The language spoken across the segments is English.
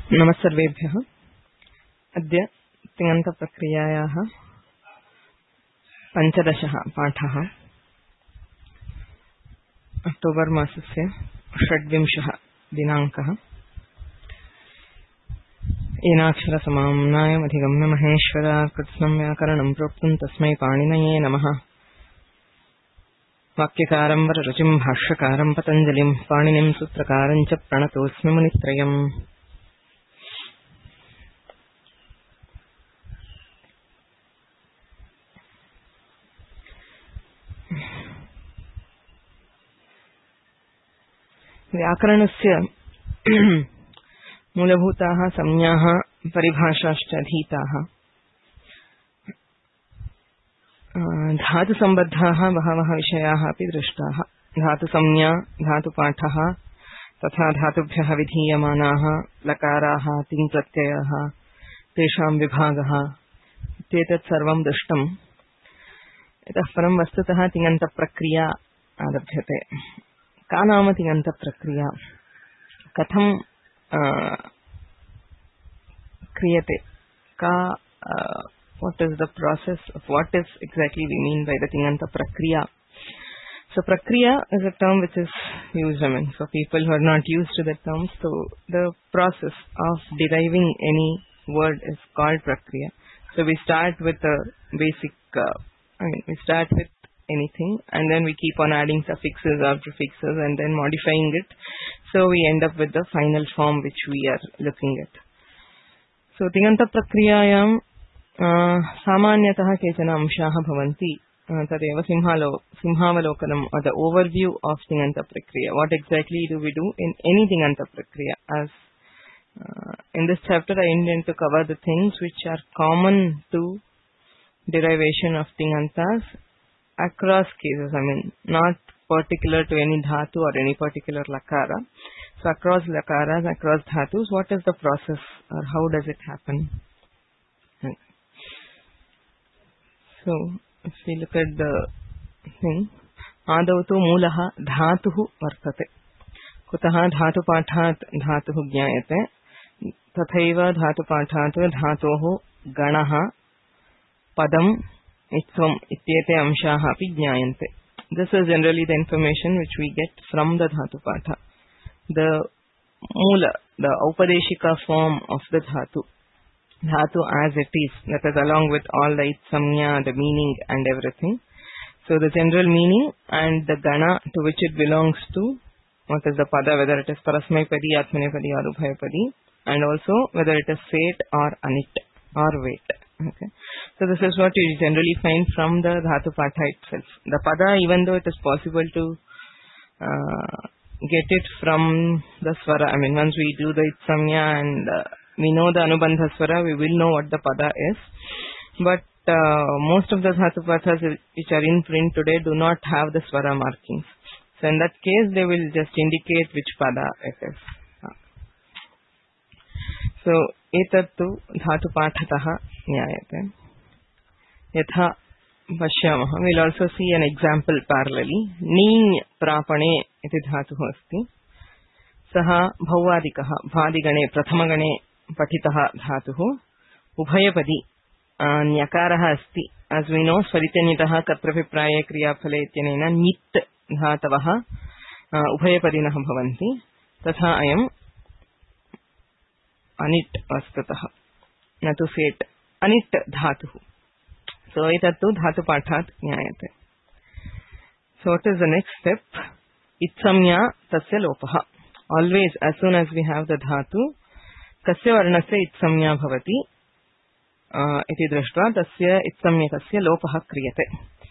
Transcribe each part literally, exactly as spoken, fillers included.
नमस्सर्वेभ्यः। अद्य तिङन्तप्रक्रियायाः पञ्चदशः पाठः। अक्टोबर् मासस्य षड्विंशः दिनाङ्कः। येनाक्षरसमाम्नायमधिगम्य महेश्वराकृत्स्नं व्याकरणं प्रोक्तं तस्मै पाणिनये नमः। वाक्यकारं वररुचिं भाष्यकारं पतञ्जलिं पाणिनिं सूत्रकारं च प्रणतोऽस्मि मुनित्रयम्। व्याकरणस्य मूलभूताः संज्ञाः परिभाषाश्च अधीताः। धातुसम्बद्धाः बहवः विषयाः अपि दृष्टाः। धातुसंज्ञा, धातुपाठः, तथा धातुभ्यः विधीयमानाः लकाराः, तिङ्प्रत्ययाः, तेषां विभागः इत्येतत् सर्वं दृष्टम्। इतः परं वस्तुतः तिङन्तप्रक्रिया आरभ्यते। का नाम तिङन्तप्रक्रिया? कथं क्रियते? का what is the process of what is exactly we mean by the Tinganta Prakriya? So Prakriya is a term which is used, I mean, for people who are not used to the term. So the process of deriving any word is called Prakriya. So we start with the basic, uh, I mean, we start with anything and then we keep on adding suffixes or prefixes and then modifying it. So we end up with the final form which we are looking at. So Tinganta Prakriyayam सामान्यतः केचन अंशाः भवन्ति। तदेव सिंहालो सिंहावलोकनम् or the overview of Tinganta Prakriya. What exactly do we do in any Tinganta Prakriya? As uh, in this chapter I intend to cover the things which are common to derivation of Tingantas across cases. I mean, not particular to any dhatu or any particular lakara. So across lakaras, across dhatus, what is the process or how does it happen? So, if we look at the thing, आदौ तु मूलः धातुः वर्तते। कुतः धातुपाठात् धातुः ज्ञायते, तथैव धातुपाठात् धातोः गणः, पदम्, इत्त्वम् इत्येते अंशाः अपि ज्ञायन्ते. This is generally the information which we get from the dhatupatha. The moola, the upadeshika form of the dhatu. Dhatu as it is, that is along with all the samnya, the meaning and everything. So the general meaning and the gana to which it belongs to, what is the pada, whether it is parasmaipadi, atmanepadi or ubhayapadi, and also whether it is set or anit or weight. Okay. So this is what you generally find from the dhatu patha itself. The pada, even though it is possible to uh, get it from the swara, I mean once we do the samnya and uh, we know the anubandha swara, we will know what the pada is. But uh, most of the dhatu pathas which are in print today do not have the swara markings. So in that case, they will just indicate which pada it is. So etattu dhatu pathatah nyayate. Yatha pashyamah. We'll also see an example parallelly. Ni prapane iti dhatuh asti. Saha bhavadikaha bhadigane prathamagane पठितः धातुः उभयपदी न्यकारः अस्ति. as we know स्वरितनितः कत्रभिप्राये क्रियाफले इत्यनेन नित् धातवः उभयपदिनः भवन्ति. तथा अयम् अनिट् वस्तुतः न तु सेट् अनिट् धातुः. so एतत्तु धातुपाठात् ज्ञायते. so what is the next step? इत्संज्ञा तस्य लोपः. always as soon as we have the dhatu, कस्य वर्णस्य इत्संज्ञा भवति इति दृष्ट्वा तस्य इत्संज्ञकस्य लोपः क्रियते.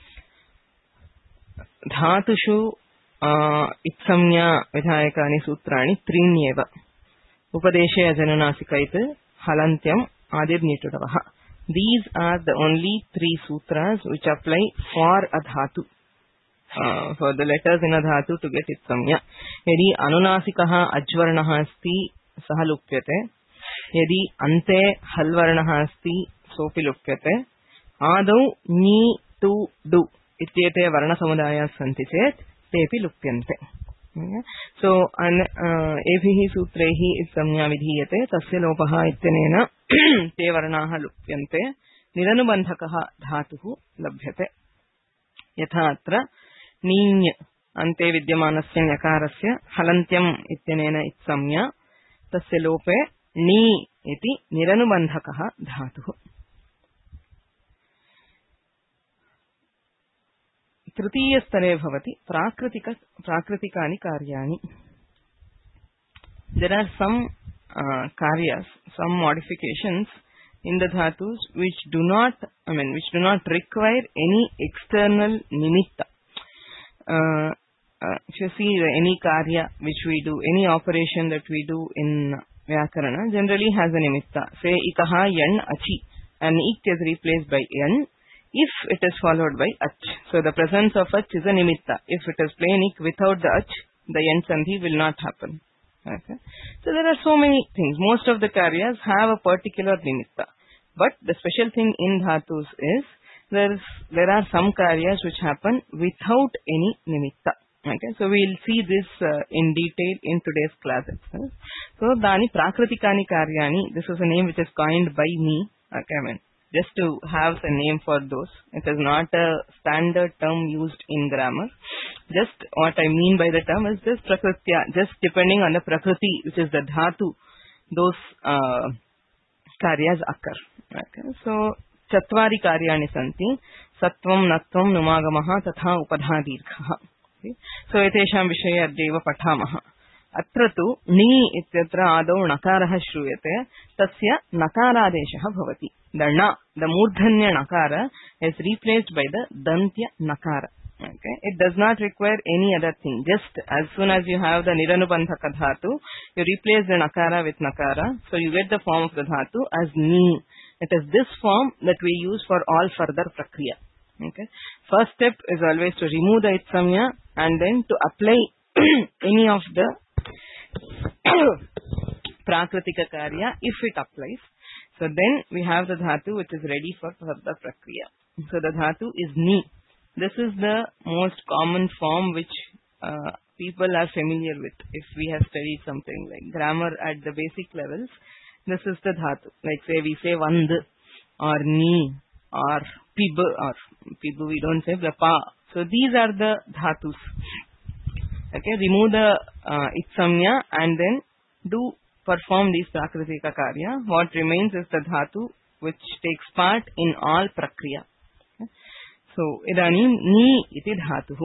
धातुषु इत्संज्ञा विधायकानि सूत्राणि त्रीण्येव. उपदेशे अजनुनासिकैत् हलन्त्यम् आदिर्निटुडवः. These are the only three sutras which apply for a dhatu, uh, for the letters in a dhatu to get इत्संज्ञा. यदि अनुनासिकः अज्वर्णः अस्ति सः लुप्यते. यदि अन्ते हल् वर्णः अस्ति सोऽपि लुप्यते. आदौ नी टु डु इत्येते वर्णसमुदायाः सन्ति चेत् तेऽपि लुप्यन्ते. सो एभिः सूत्रैः संज्ञा विधीयते तस्य लोपः इत्यनेन ते वर्णाः लुप्यन्ते निरनुबन्धकः धातुः लभ्यते यथा अत्र नीञ् अन्ते विद्यमानस्य ञकारस्य हलन्त्यम् इत्यनेन इत्संज्ञा तस्य लोपे नी इति निरनुबन्धकः धातुः। तृतीय स्तरे भवति प्राकृतिक प्राकृतिकानि कार्याणि। There are some uh, karyas, some modifications in the dhatus which do not, I mean, which do not require any external nimitta. Uh, uh, if you see any karya which we do, any operation that we do in Vyakarana generally has a nimitta. Say ikaha yan achi, and ik is replaced by yan if it is followed by ach. So the presence of ach is a nimitta. If it is plain ik without the ach, the yan sandhi will not happen. Okay. So there are so many things. Most of the karyas have a particular nimitta. But the special thing in dhatus is there is there are some karyas which happen without any nimitta. Okay. So we will see this uh, in detail in today's class itself. So dani prakritikani karyani. This is a name which is coined by me. Okay, I mean, just to have a name for those. It is not a standard term used in grammar. Just what I mean by the term is just prakritya, just depending on the prakriti, which is the dhatu, those uh, karyas occur. Okay. So, chatvari karyani santi, sattvam, natvam, numagamaha, tatha upadha dirghaha. Okay. So, etesham vishaya adyeva pathamaha. अत्र तु नी इत्यत्र आदौ नकारः श्रूयते तस्य नकारादेशः भवति दण्ण the मूर्धन्य नकार is replaced by the dantya nakara. Okay, it does not require any other thing. Just as soon as you have the niranubandhaka dhatu, you replace the nakara with nakara, so you get the form of the dhatu as ni. It is this form that we use for all further prakriya. Okay, first step is always to remove the itsamya and then to apply any of the prakritika karya if it applies. So then we have the dhatu which is ready for further prakriya. So the dhatu is ni. This is the most common form which uh, people are familiar with. If we have studied something like grammar at the basic levels, this is the dhatu. Like say we say vand or ni or pib or pib we don't say the pa. So these are the dhatus. Okay, remove the uh, itsamya and then do perform these prakritika karya. What remains is the dhatu which takes part in all prakriya. Okay. So idanim ni iti dhatuhu.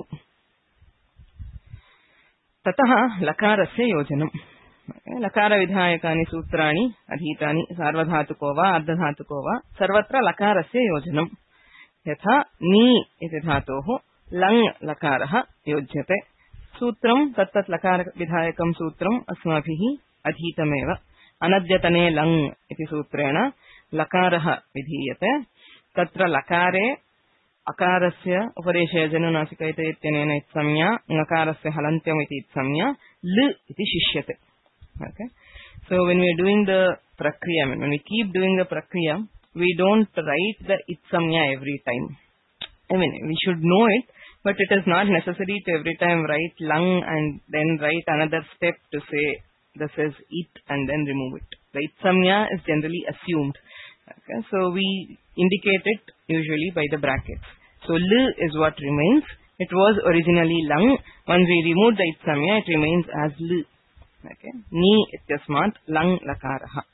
Tataha lakarasya yojanam. Okay. Lakara vidhayakani sutrani adhitani sarvadhatuko va ardhadhatuko va sarvatra lakarasya yojanam. Yatha ni iti dhatoho lang lakaraha yojyate. सूत्रम तत्तत् लकार विधायकम सूत्रम अस्माभिः अधीतमेव अनद्यतने लङ् इति सूत्रेण लकारः विधीयते तत्र लकारे अकारस्य उपदेशे जनुनासिकैत इत्यनेन इत्संज्ञा ङकारस्य हलन्त्यम् इति इत्संज्ञा ल इति शिष्यते. Okay, so when we are doing the prakriya, when we keep doing the prakriya, we don't write the itsamya every time. I mean, we should know it, but it is not necessary to every time write lung and then write another step to say this is it and then remove it. The itsamya is generally assumed. Okay, so we indicate it usually by the brackets. So l is what remains. It was originally lung. Once we remove the itsamya, it remains as l. Okay, ni ityasmat lung lakaraha.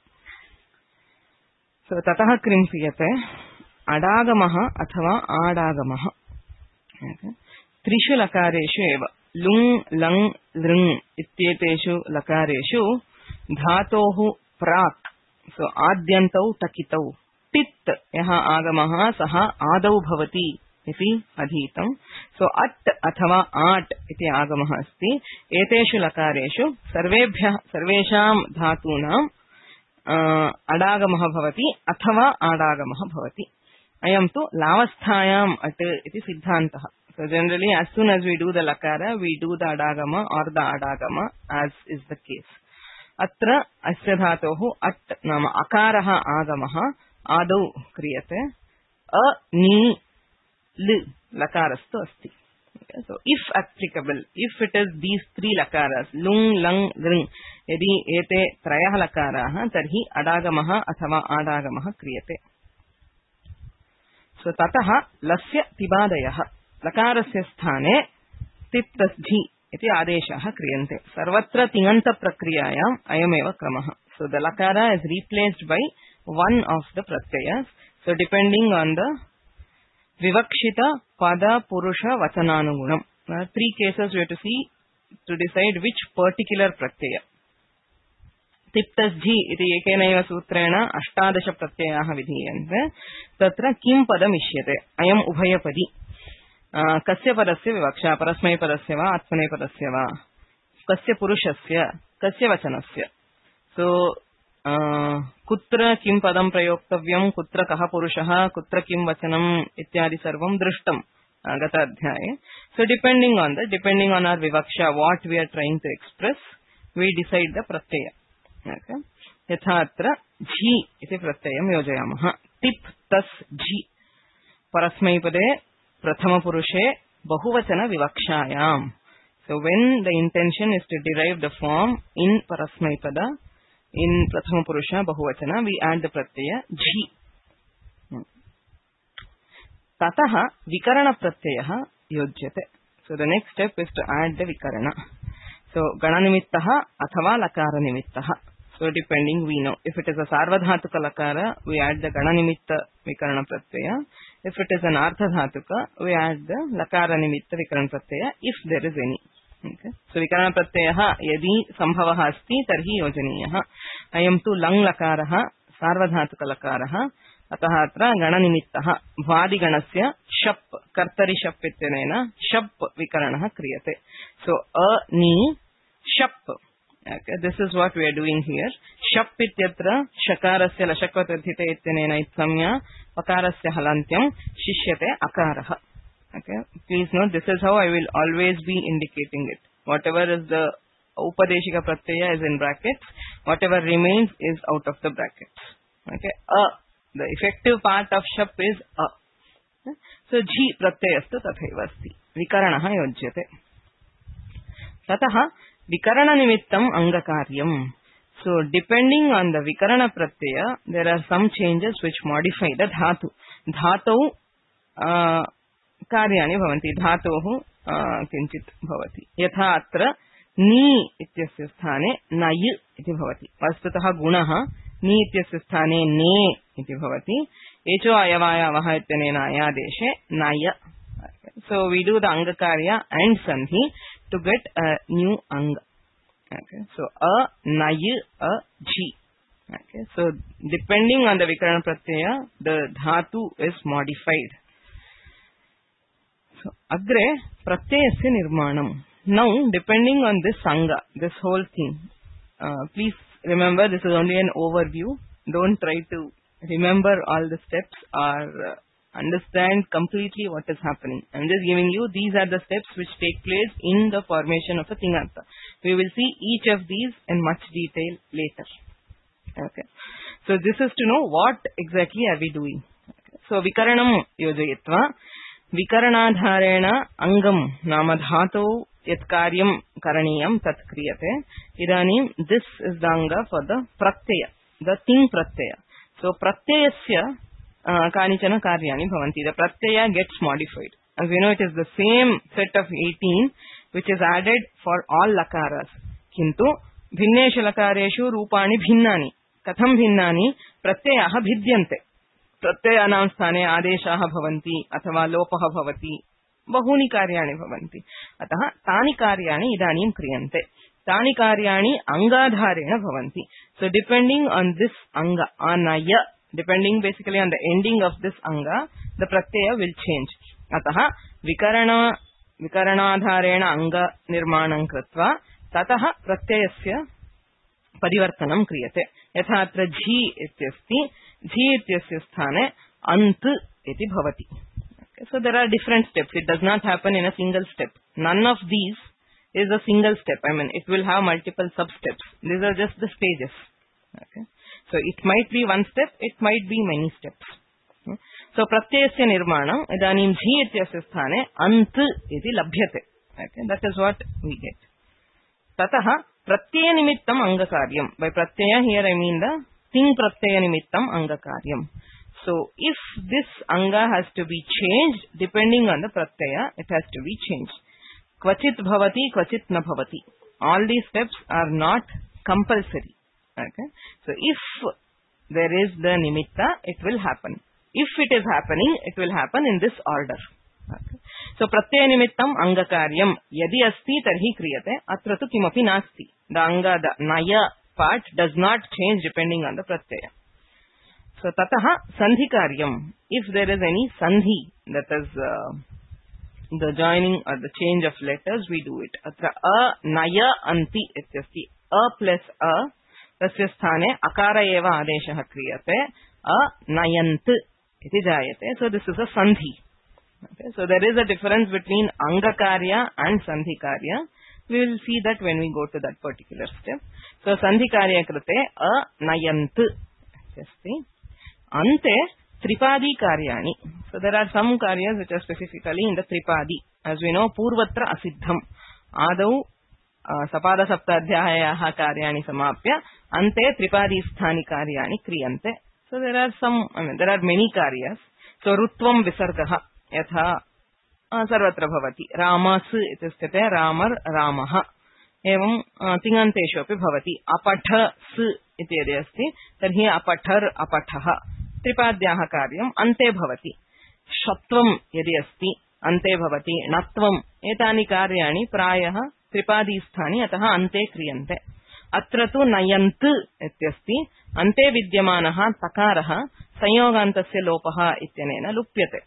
So tatah krimpiyate adagamaha athava adagamaha. Okay. Trishu lakareshu eva lung lang lृng ityeteshu lakareshu dhatohu prak, so adyantau takitau tit yaha agamaha saha adau bhavati iti adhitam. So at athava at iti agamaha asti. Eteshu lakareshu sarvebhyah sarvesham dhatunam uh, adagamaha bhavati athava adagamaha bhavati. Ayam tu lavasthayam at iti siddhantah. So generally, as soon as we do the lakara, we do the adagama or the adagama, as is the case. Atra asya dhatohu at nama akaraha agamaha adau kriyate a ni l lakarastu asti. Okay, so if applicable, if it is these three lakaras, lung, lang, lring, yadi ete trayah lakaraah, tarhi adagamah athava adagamah kriyate. So tataha lasya tibadayah lakarasya sthane tiptasjhi iti adeshah kriyante. Sarvatra tinganta prakriyayam ayameva kramah. So the lakara is replaced by one of the pratyayas. So depending on the vivakshita pada purusha vachananugunam. Uh, three cases we have to see to decide which particular pratyaya. tiptasjhi iti ekenaiva sutrena ashtadasha pratyayah vidhiyante. Tatra kim padam ishyate. Ayam ubhayapadi. Uh, kasya padasya vivaksha parasmai padasya va atmane padasya va kasya purushasya kasya vachanasya. So uh, kutra kim padam prayoktavyam kutra kaha purushah kutra kim vachanam ityadi sarvam drishtam uh, gata adhyaye. So depending on the depending on our vivaksha what we are trying to express, we decide the pratyaya. Okay, yatha atra jhi iti pratyayam yojayamah. Tip tas jhi parasmai pade prathama purushe bahuvachana vivakshayam. So when the intention is to derive the form in parasmai pada, in prathama purusha bahuvachana, we add the pratyaya jhi. Tataha vikarana pratyayah yojyate. So the next step is to add the vikarana. So gana nimittaha athava lakara nimittaha. So depending, we know if it is a sarvadhatuka lakara, we add the gana nimitta vikarana pratyaya. If it is an artha dhatuka, we add the lakara nimitta vikarana pratyaya if there is any. Okay. So vikarana pratyayah yadi sambhavah asti tarhi yojaniyah. Ayam tu lang lakaraha sarvadhatuka lakaraha atah atra gana nimittah vadi ganasya shap kartari shap ityanena shap vikaranah kriyate. So a ni shap. Okay, this is what we are doing here. Shap ityatra shakarasya lashakvatadhite ityanena itsamya pakarasya halantyam shishyate akaraha. Okay, please note this is how I will always be indicating it. Whatever is the upadeshika pratyaya is in brackets, whatever remains is out of the brackets. Okay, a, the effective part of shap is a. Okay? So jhi pratyayastu tathaiva asti vikaranaha yojyate. Tataha vikarana nimittam angakaryam. So depending on the vikarana pratyaya, there are some changes which modify the dhatu. Dhatau uh, karyani bhavanti. Dhatohu uh, kinchit bhavati. Yatha atra ni ityasya sthane nay iti bhavati. Vastutah gunaha ni ityasya sthane ne iti bhavati. Echo ayavayavaha ityanena ayadeshe naya. So we do the angakarya and sandhi to get a new anga. Okay. So a, nay, a, ji. Okay. So depending on the vikarana pratyaya, the dhatu is modified. So agre pratyayasya nirmanam. Now depending on this anga, this whole thing, uh, please remember this is only an overview. Don't try to remember all the steps or uh, understand completely what is happening. I am just giving you these are the steps which take place in the formation of a tinganta. We will see each of these in much detail later. Okay. So this is to know what exactly are we doing. Okay. So vikaranam yojayitva vikaranadharena angam nama dhatu yat karyam karaniyam tat kriyate. Idanim this is the anga for the pratyaya, the thing pratyaya. So pratyayasya Uh, kanichana karyani bhavanti. The pratyaya gets modified. As we know, it is the same set of eighteen which is added for all lakaras. Kintu bhinneshu lakareshu rupani bhinnani. Katham bhinnani pratyayaha bhidyante. Pratyayanam sthane adeshaha bhavanti athava lopaha bhavati. Bahuni karyani bhavanti. Ataha tani karyani idanim kriyante. Tani karyani angadharena bhavanti. So depending on this anga, anaya, depending basically on the ending of this anga, the pratyaya will change. Ataha vikarana vikaranadharena anga nirmanam kritva tataha pratyayasya parivartanam kriyate. Yatha atra jhi ityasti jhi ityasya sthane ant iti bhavati. Okay, so there are different steps. It does not happen in a single step. None of these is a single step. I mean, it will have multiple sub-steps. These are just the stages. Okay. So it might be one step, it might be many steps. So pratyayasya nirmanam idanim jhi ityasya sthane ant iti labhyate. Okay, that is what we get. Tataha pratyaya nimittam angakaryam. By pratyaya here I mean the thing pratyaya nimittam angakaryam. So if this anga has to be changed depending on the pratyaya, it has to be changed. Kvachit bhavati, kvachit na bhavati. All these steps are not compulsory. Okay, so if there is the nimitta, it will happen. If it is happening, it will happen in this order. Okay. So pratyaya nimittam angakaryam yadi asti tarhi kriyate atra tu kimapi nasti. The anga, the naya part does not change depending on the pratyaya. So tataha sandhi karyam. If there is any sandhi, that is uh, the joining or the change of letters, we do it. Atra a naya anti ityasti. A plus a tasya sthane akara eva adeshah kriyate a nayant iti jayate. So this is a sandhi. Okay, so there is a difference between angakarya and sandhikarya. We will see that when we go to that particular step. So sandhikarya krite a nayant asti. Ante tripadi karyani. So there are some karyas which are specifically in the tripadi. As we know, purvatra asiddham. Adau sapada saptadhyayaha karyani samapya ante tripadi sthani karyani kriyante. So there are some, I mean, there are many karyas. So rutvam visargaha yatha sarvatra bhavati. Ramas itisthite ramar ramaha. Evam tinganteshu api bhavati. Apatha s iti yadi asti tarhi apathar apathaha. Tripadhyaha karyam ante bhavati. Shatvam yadi asti ante bhavati. Natvam etani karyani prayaha tripadi sthani ataha ante kriyante. Atra tu nayant ityasti ante vidyamanaha takaraha sanyogantasya lopaha ityanena lupyate.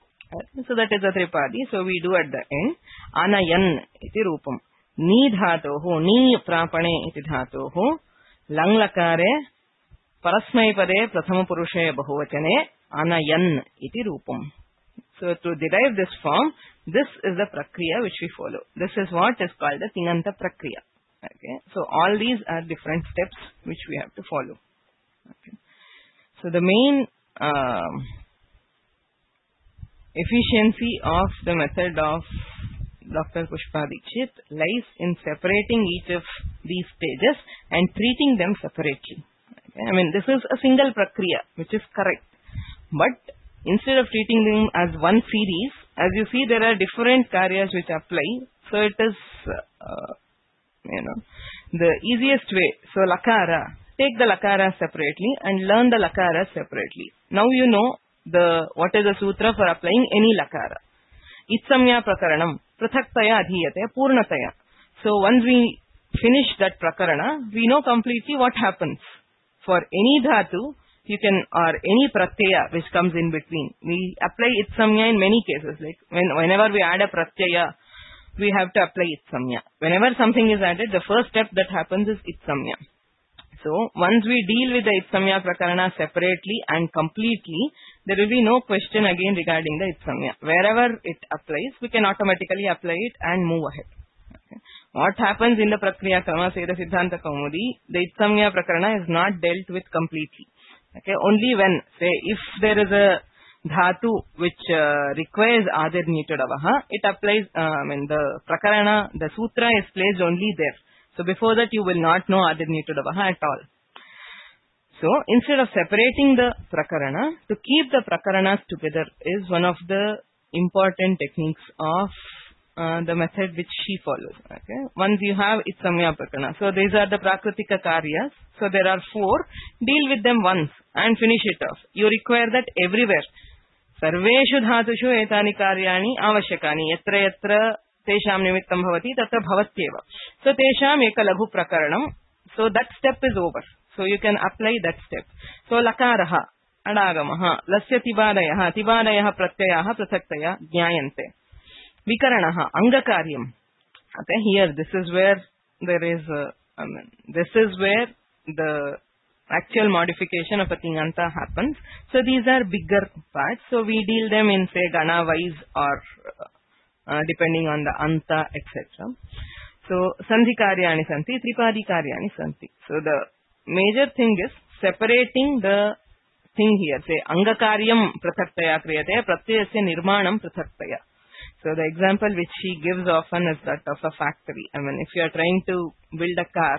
So that is the tripadi. So we do at the end anayan iti rupam. Ni dhatoho, ni prapane iti dhatoho, lang lakare parasmaipade prathama purushe bahuvachane anayan iti rupam. So to derive this form, this is the prakriya which we follow. This is what is called the tinganta prakriya. Okay. So all these are different steps which we have to follow. Okay. So the main uh, efficiency of the method of Doctor Pushpa Dikshit lies in separating each of these stages and treating them separately. Okay. I mean, this is a single prakriya, which is correct. But instead of treating them as one series, as you see, there are different karyas which apply. So it is, uh, you know, the easiest way. So lakara, take the lakara separately and learn the lakara separately. Now you know the what is the sutra for applying any lakara. Itsamya prakaranam prathaktaya adhiyate purnataya. So once we finish that prakarana, we know completely what happens. For any dhatu, you can, or any pratyaya which comes in between. We apply itsamya in many cases. Like when, whenever we add a pratyaya, we have to apply itsamya. Whenever something is added, the first step that happens is itsamya. So once we deal with the itsamya prakarana separately and completely, there will be no question again regarding the itsamya. Wherever it applies, we can automatically apply it and move ahead. Okay. What happens in the Prakriya Krama Seda Siddhanta Kaumudi, the itsamya prakarana is not dealt with completely. Okay. Only when, say, if there is a dhatu which uh, requires adir nitudavaha, it applies, uh, I mean, the prakarana, the sutra is placed only there. So before that you will not know adir nitudavaha at all. So instead of separating the prakarana, to keep the prakaranas together is one of the important techniques of uh, the method which she follows. Okay. Once you have itsamya prakarana, so these are the prakritika karyas. So there are four. Deal with them once and finish it off. You require that everywhere. Sarveshu dhatushu etani karyani avashyakani yatra yatra tesham nimittam bhavati tatra bhavatyeva. So tesham eka laghu prakaranam. So that step is over. So you can apply that step. So lakaraha, adagamaha, lasya tibadayaha, tibadayaha pratyayaha prathaktaya jnayante. Vikaranaha, angakaryam. Okay, here this is where there is, uh, I mean, this is where the actual modification of a tinganta happens. So these are bigger parts. So we deal them in, say, gana wise or uh, depending on the anta, et cetera. So sandhi karyani santi, tripadi karyani santi. So the major thing is separating the thing here. Say angakaryam prasaktaya kriyate, pratyayasya nirmanam prasaktaya. So the example which she gives often is that of a factory. I mean, if you are trying to build a car,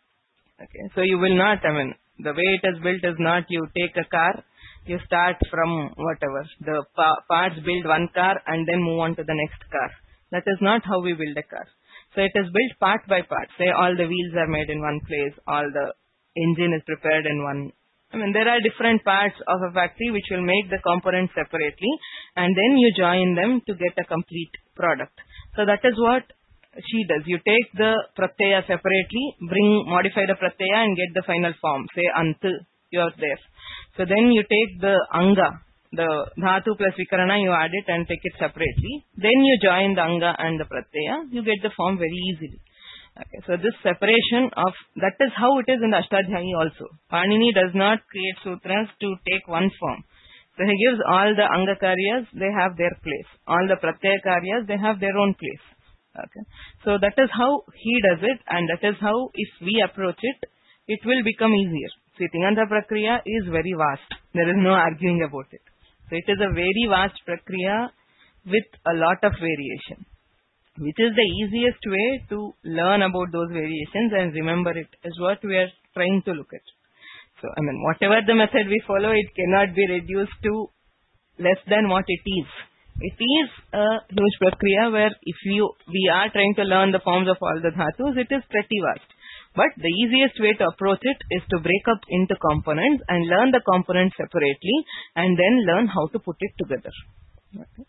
okay, so you will not, I mean, the way it is built is not you take a car, you start from whatever, the pa- parts build one car and then move on to the next car. That is not how we build a car. So it is built part by part. Say all the wheels are made in one place, all the engine is prepared in one. I mean, there are different parts of a factory which will make the components separately and then you join them to get a complete product. So that is what she does. You take the pratyaya separately, bring, modify the pratyaya and get the final form. Say ant, you are there. So then you take the anga, the dhatu plus vikarana, you add it and take it separately. Then you join the anga and the pratyaya, you get the form very easily. Okay, so this separation of, that is how it is in the Ashtadhyayi also. Panini does not create sutras to take one form. So he gives all the anga karyas, they have their place. All the pratyaya karyas, they have their own place. Okay, so that is how he does it, and that is how if we approach it, it will become easier. See, Tinganta Prakriya is very vast. There is no arguing about it. So it is a very vast Prakriya with a lot of variation. Which is the easiest way to learn about those variations and remember it is what we are trying to look at. So, I mean, whatever the method we follow, it cannot be reduced to less than what it is. It is a huge Prakriya where if you, we are trying to learn the forms of all the dhatus, it is pretty vast. But the easiest way to approach it is to break up into components and learn the components separately and then learn how to put it together. Okay.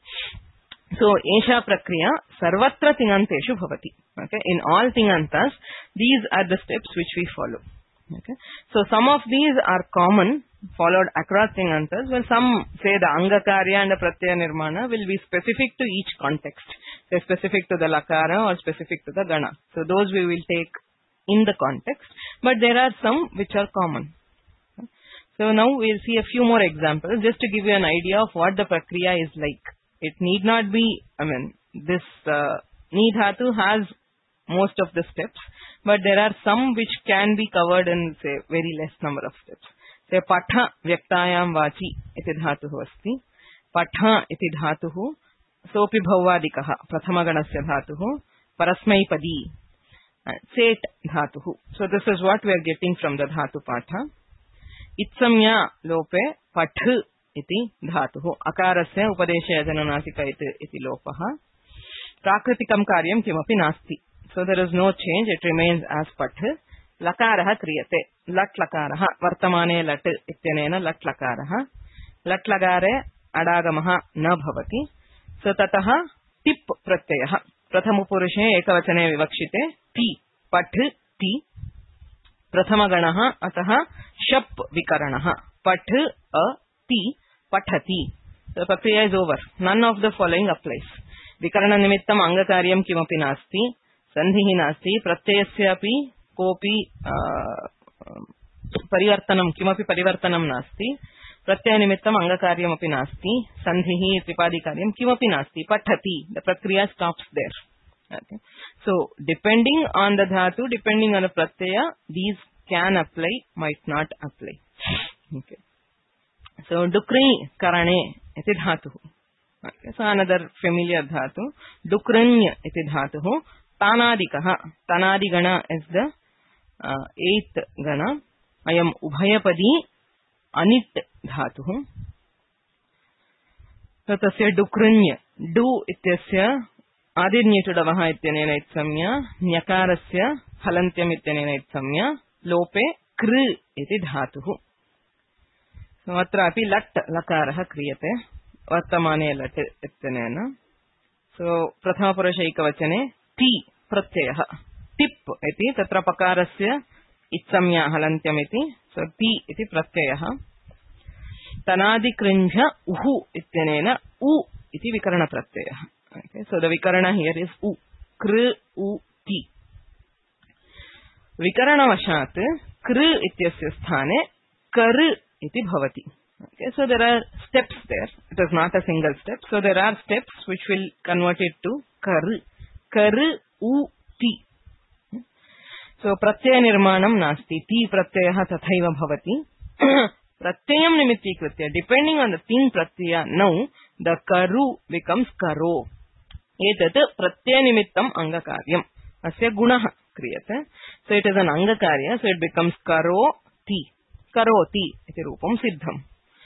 So, Esha Prakriya Sarvatra Tinganteshu Bhavati. Okay. In all Tingantas, these are the steps which we follow. Okay. So, some of these are common, followed across Tingantas, while some, say the Angakarya and the Pratyaya Nirmana will be specific to each context. Say specific to the Lakara or specific to the Gana. So, those we will take in the context, but there are some which are common. So now we'll see a few more examples just to give you an idea of what the Prakriya is like. It need not be, I mean, this uh, Ni Dhatu has most of the steps, but there are some which can be covered in, say, very less number of steps. Say, Patha Vyaktayam Vachi iti dhatuhu asti. Patha iti dhatuhu sopi bhavadikaha prathama ganasya dhatuhu parasmaipadi. Set dhatuhu. So this is what we are getting from the dhatu patha. Itsamya lope pathu iti dhatuhu. Akarasya upadeshaya jananasika iti lopaha. Prakritikam karyam kimapi nasti. So there is no change. It remains as pathu. Lakaraha kriyate. Lat lakaraha. Vartamane lat ityanena lat lakaraha. Lat lagare adagamaha na bhavati. So tataha tip pratyayaha. Prathamu purushe ekavachane vivakshite. Ti, path, ti, prathama ganaha, ataha, shap vikaranaha, path, a, ti, pathati. The prakriya is over. None of the following applies. Vikarana nimittam angakaryam kimapi nasti, sandhihi nasti, pratyayasya api kopi parivartanam, kimapi parivartanam nasti, pratyaya nimittam angakaryam api nasti, sandhihi tripadikaryam kimapi nasti, pathati. The prakriya stops there. Okay. So, depending on the dhatu, depending on the pratyaya, these can apply, might not apply. Okay. So, dukri karane iti dhatuhu. Okay. So, another familiar dhatu. Dukranya iti dhatuhu. Tanadikaha. Tanadigana is the uh, eighth gana. Ayam ubhayapadi anit dhatuhu. So, tasya dukranya. Du ityasya Adirnyatudavaha ityanena itsamya, nyakarasya halantyam ityanena itsamya, lope kru iti dhatuhu. So, atrapi lat lakaraha kriyate, vartamane lat ityanena. So, prathama purusha ekavachane, ti pratyayaha. Tip iti, tatra pakarasya itsamya halantyam iti, so ti iti pratyayaha. Tanadi krinjha uhu ityanena, u iti vikarana pratyayaha. Okay, so the vikarana here is u, kr, u, ti. Vikarana vashat, kr ityasya sthane, kar iti bhavati. Okay, so there are steps there. It is not a single step. So there are steps which will convert it to kar, kar, u, ti. So pratyaya nirmanam nasti, ti pratyayaha tathaiva bhavati. Pratyayam nimitti kritya. Depending on the thing pratyaya, now the karu becomes karo. Etat pratyaya nimittam angakaryam. Asya gunaha kriyate. So it is an angakarya, so it becomes karoti. Karoti iti rupam siddham.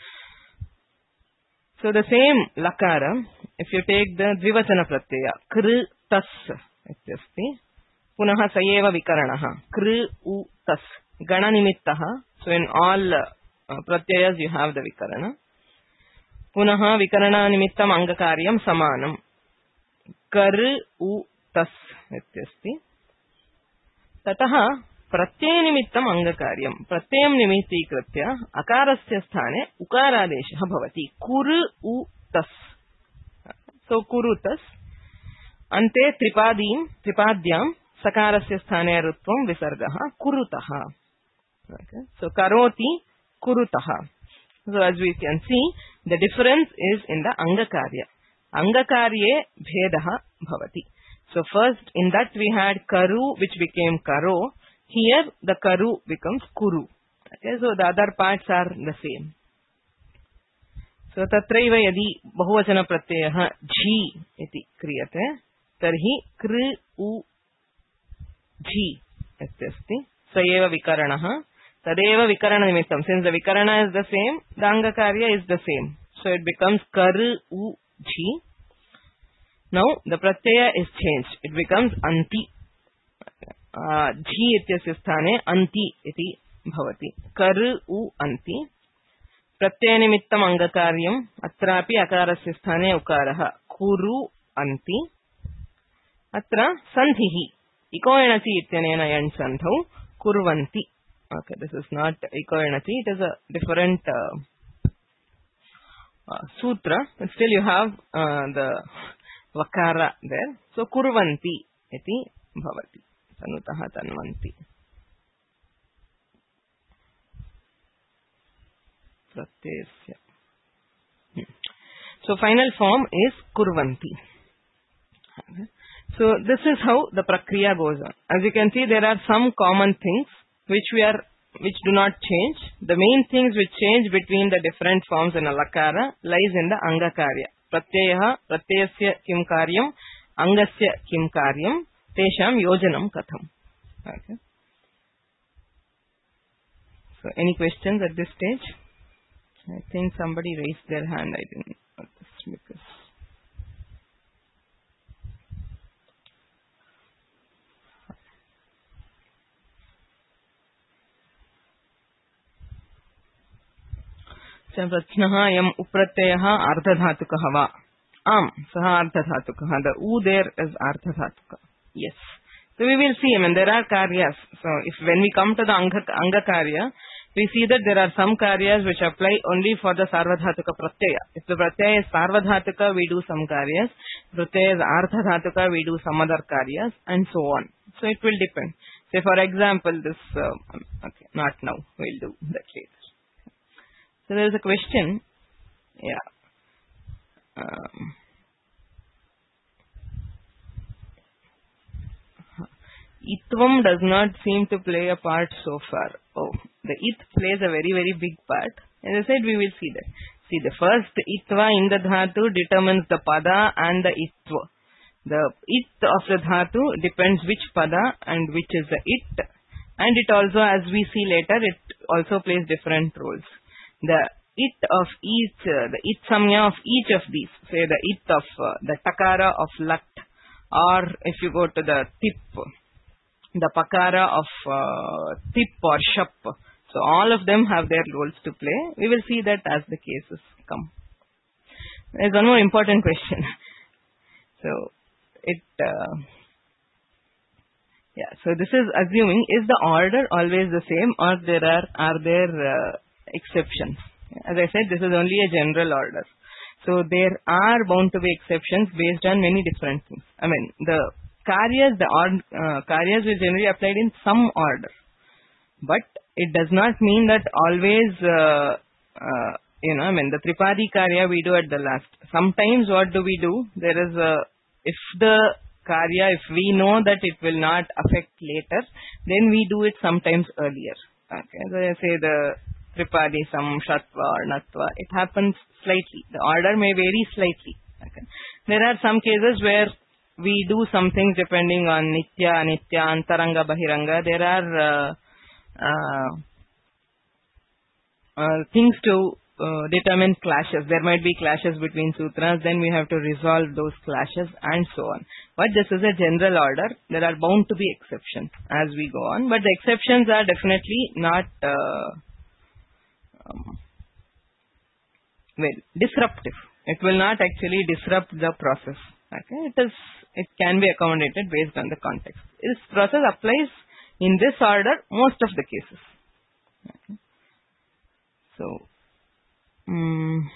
So the same lakara, if you take the dvivachana pratyaya, kr tas ityasti, punaha sayeva vikaranaha, kr u tas, gana nimittaha. So in all uh, pratyayas you have the vikarana. Punaha vikarana nimittam angakaryam samanam. Kar u tas ityasti. Tataha pratyaya nimittam angakaryam. Pratyayam nimitti kritya akarasya sthane ukaradeshah bhavati. Kur u tas. So kuru tas. Ante tripadim, tripadyam sakarasya sthane rutvam visargaha kurutaha. Okay. So karoti kurutaha. So as we can see, the difference is in the angakarya. Angakarye bhedaha bhavati. So first in that we had karu which became karo. Here the karu becomes kuru. Okay, so the other parts are the same. So tatraiva yadi bahuvachana pratyayah jhi iti kriyate tarhi kr u jhi ityasti. Sayeva vikaranaha tadeva vikarana nimittam. Since the vikarana is the same, the angakarya is the same. So it becomes kar u jhi. Now the pratyaya is changed. It becomes anti. Jhi ityasya sthane anti iti bhavati. Kar u anti. Pratyaya nimittam angakaryam atrapi akarasya sthane ukaraha kuru anti. Atra sandhihi. Iko enati ityanena yan sandhau kurvanti. Okay, this is not iko enati. It is a different uh, uh, sutra. But still you have uh, the vakara there. So kurvanti iti bhavati. Tanutaha tanvanti. Pratyasya. Hmm. So final form is kurvanti. So this is how the prakriya goes on. As you can see, there are some common things which we are which do not change. The main things which change between the different forms in a lakara lies in the angakarya. Pratyayaha, pratyasya kim karyam, angasya kim karyam, tesham yojanam katham. Okay. So any questions at this stage? I think somebody raised their hand. I didn't notice because Prachnaha yam upratyayah ardhadhatukah va. Am, saha ardhadhatukah. The u there is ardhadhatuka. Yes. So we will see, I mean, there are karyas. So if when we come to the anga, anga karya, we see that there are some karyas which apply only for the sarvadhatuka pratyaya. If the pratyaya is sarvadhatuka, we do some karyas. Pratyaya is ardhadhatuka, we do some other karyas, and so on. So it will depend. Say for example, this, uh, okay, not now, we'll do that later. So there is a question, yeah. Um, Itvam does not seem to play a part so far. Oh, the it plays a very, very big part. As I said, we will see that. See, the first itva in the dhatu determines the pada and the itva. The it of the dhatu depends which pada and which is the it. And it also, as we see later, it also plays different roles. The it of each, uh, the it samya of each of these, say the it of uh, the takara of lat, or if you go to the tip, the pakara of uh, tip or shap. So all of them have their roles to play. We will see that as the cases come. There is one more important question. So it, uh, yeah. So this is assuming, is the order always the same, or there are are there uh, exceptions? As I said, this is only a general order. So there are bound to be exceptions based on many different things. I mean, the karyas, the or, uh, karyas will generally applied in some order. But it does not mean that always, uh, uh, you know, I mean, the tripadi karya we do at the last. Sometimes what do we do? There is a, if the karya, if we know that it will not affect later, then we do it sometimes earlier. Okay, so I say the Tripadi, Sam, Shatva or Natva. It happens slightly. The order may vary slightly. Okay. There are some cases where we do some things depending on Nitya, Anitya, Antaranga, Bahiranga. There are uh, uh, uh, things to uh, determine clashes. There might be clashes between sutras, then we have to resolve those clashes and so on. But this is a general order. There are bound to be exceptions as we go on. But the exceptions are definitely not uh, um, well, disruptive. It will not actually disrupt the process. Okay, it is. It can be accommodated based on the context. This process applies in this order most of the cases. Okay. So, um,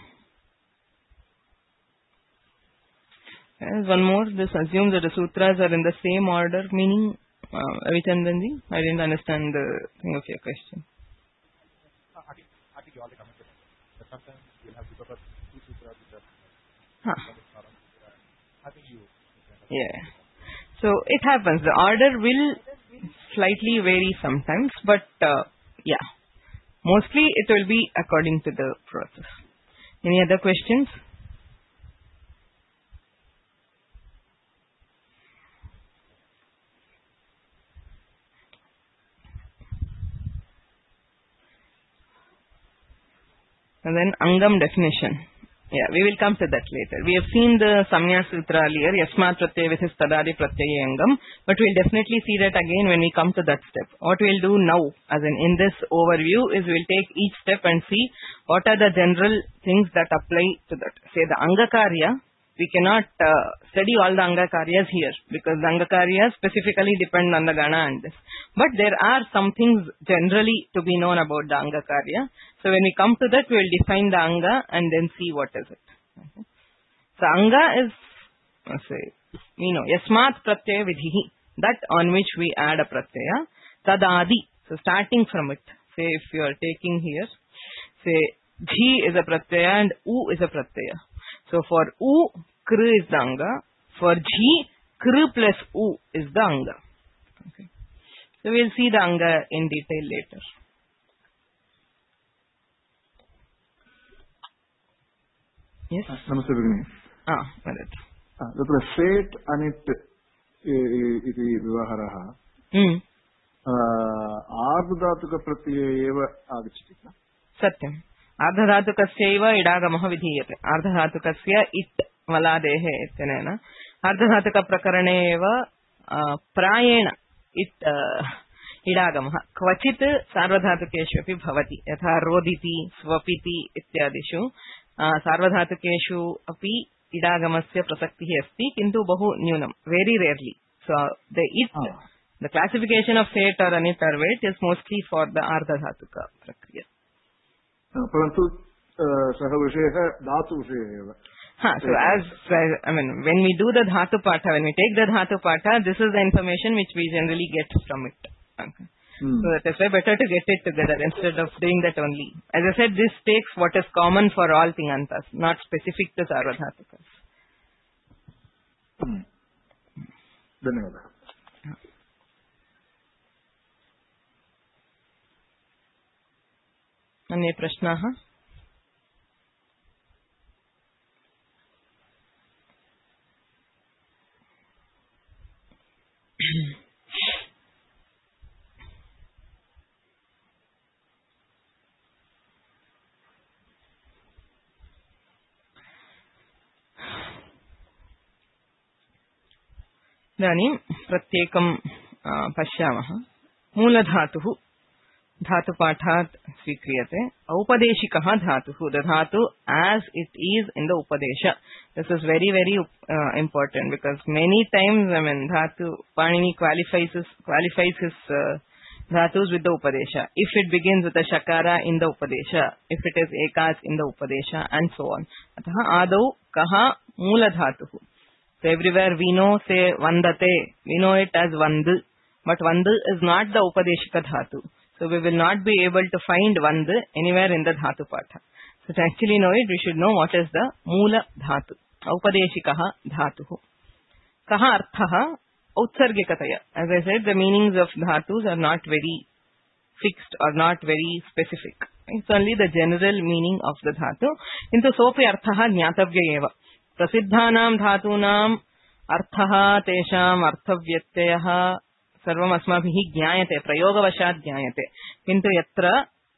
there's one more. This assumes that the sutras are in the same order. Meaning, uh, Avichandanji, I didn't understand the thing of your question. I think I think you already commented. But sometimes you'll have to cover two sutras with the. Huh. I think you. Yeah. So it happens. The order will slightly vary sometimes, but uh, yeah, mostly it will be according to the process. Any other questions? And then Angam definition. Yeah, we will come to that later. We have seen the Samnya Sutra earlier, Yasmat Pratyaya with his Tadadi Pratyaya Angam, but we'll definitely see that again when we come to that step. What we'll do now, as in, in this overview, is we'll take each step and see what are the general things that apply to that. Say the Angakarya, we cannot uh, study all the Angakaryas here, because the Angakaryas specifically depend on the Gana and this. But there are some things generally to be known about the Angakarya. So when we come to that, we will define the Anga and then see what is it. Okay. So Anga is, let's say, you know, Yasmat Pratyaya Vidhihi, that on which we add a Pratyaya. Tadadi, so starting from it. Say if you are taking here, say Jhi is a Pratyaya and U is a Pratyaya. So for U, Kr is the Anga. For Jhi, Kr plus U is the Anga. Okay. So we'll see the Anga in detail later. Yes. Namaste, Bhagini. Ah, वदतु. तत्र set अनिट् इति व्यवहारः आर्धधातुकप्रत्यये एव आगच्छति किल? सत्यम्. आर्धधातुकस्यैव इडागमः विधीयते. आर्धधातुकस्य it वलादेः इत्यनेन आर्धधातुकप्रकरणे एव प्रायेण इट् इडागमः क्वचित् सार्वधातुकेषु अपि भवति. यथा रोदिति, स्वपिति इत्यादिषु सार्वधातुकेषु अपि इडागमस्य प्रसक्तिः अस्ति, किन्तु बहु न्यूनं, very rarely. So the it the classification of set or anit or vet is mostly for the ardhadhatuka prakriya. परन्तु सः विषयः धातुविषयः एव. हाँ, so as I mean, when we do the dhatu patha, when we take the dhatu patha, this is the information which we generally get from it. Okay. Hmm. So that is why better to get it together instead of doing that only. As I said, this takes what is common for all Tingantas, not specific to Sarvadhatukas. Hmm. Dhanyavadah. अन्ये प्रश्नाः? इदानीं प्रत्येकं पश्यामः. मूलधातुः धातुपाठात् स्वीक्रियते. औपदेशिकः धातुः, the dhatu as it is in the upadesha. This is very very uh, important, because many times, I mean, dhatu Panini qualifies his, qualifies his uh, dhatus with the upadesha. If it begins with a shakara in the upadesha, if it is ekas in the upadesha, and so on. Ataha adau kaha moola dhatuh. So everywhere we know, say vandate, we know it as vand, but vand is not the upadeshika dhatu. So we will not be able to find vand anywhere in the dhatu patha. So to actually know it, we should know what is the moola dhatu. Upadeshikaha dhatuh. Kaha arthaha utsargikataya. As I said, the meanings of dhatus are not very fixed or not very specific. It's only the general meaning of the dhatu. Into sopi arthaha jnatavya eva. Prasiddhanam dhatunam arthaha tesham arthavyatyaha sarvam asmabhihi jnayate prayogavashat jnayate. Kintu yatra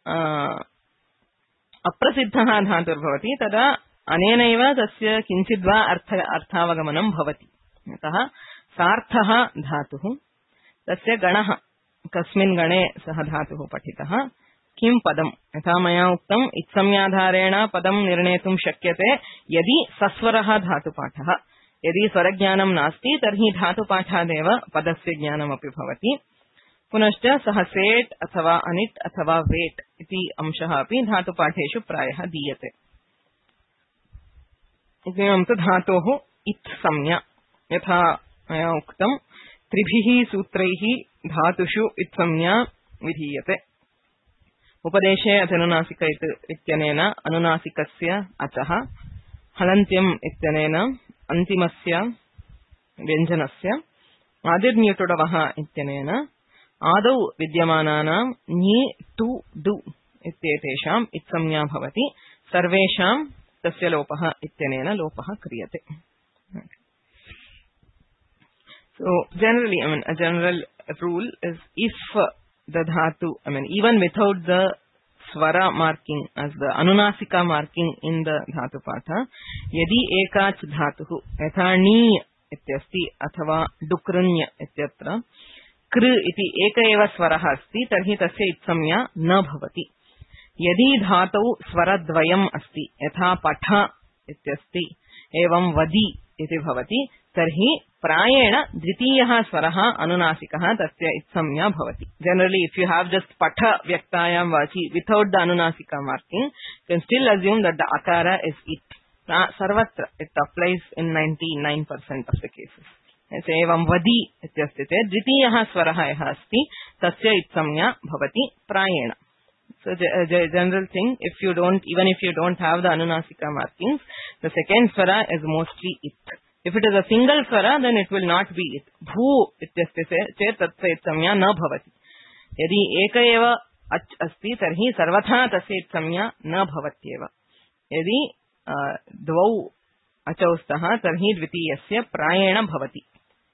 aprasiddhaha dhatur bhavati tada anenaiva tasya kinchidva artha arthavaгаmanam bhavati. Ataha sarthaha dhatuh tasya ganaha kasmin gane sah dhatuh patitah किम पदम यथा मया उक्तम इत्संज्ञाधारेण पदम निर्णेतुं शक्यते यदि सस्वरः धातुपाठः यदि स्वरज्ञानं नास्ति तर्हि धातुपाठादेव पदस्य ज्ञानमपि भवति पुनश्च सह सेट् अथवा अनिट् अथवा वेट् इति अंशः अपि धातुपाठेषु प्रायः दीयते एवं तु धातोः इत् संज्ञा यथा मया उक्तम त्रिभिः सूत्रैः धातुषु इत् संज्ञा विधीयते उपदेशे अचनुनासिक इत्यनेन अनुनासिकस्य अचः हलन्त्यम् इत्यनेन अन्तिमस्य व्यञ्जनस्य आदिर्न्युटुडवः इत्यनेन आदौ विद्यमानानां ञि टु डु इत्येतेषाम् इत्संज्ञा भवति सर्वेषां तस्य लोपः इत्यनेन लोपः क्रियते. So generally, I mean, a general rule is if the dhatu, I mean, even without the swara marking as the anunasika marking in the dhatu patha, yadi ekach dhatuhu yatha ni ityasti athava dukrunya ityatra kr iti eka eva swarah asti tarhi tasya itsamya na bhavati. यदि धातौ स्वरद्वयम् अस्ति यथा पठ इत्यस्ति एवं वदि इति भवति तर्हि प्रायेण द्वितीयः स्वरः अनुनासिकः तस्य इत्संज्ञा भवति. Generally if you have just पठ व्यक्तायां वाचि without the anunasika marking you can still assume that the akara is it. सर्वत्र it applies in ninety-nine percent of the cases. एवं वदि इत्यस्ति चेत् द्वितीयः स्वरः यः अस्ति तस्य इत्संज्ञा भवति प्रायेण. So the general thing, if you don't, even if you don't have the anunasika markings, the second swara is mostly it. If it is a single swara, then it will not be it. Bhu ityasti chet tasya itsamya na bhavati. Yadi eka eva ach asti tarhi sarvatha tasya itsamya na bhavatyeva. Yadi dvau achau stah tarhi dvitiyasya prayena bhavati.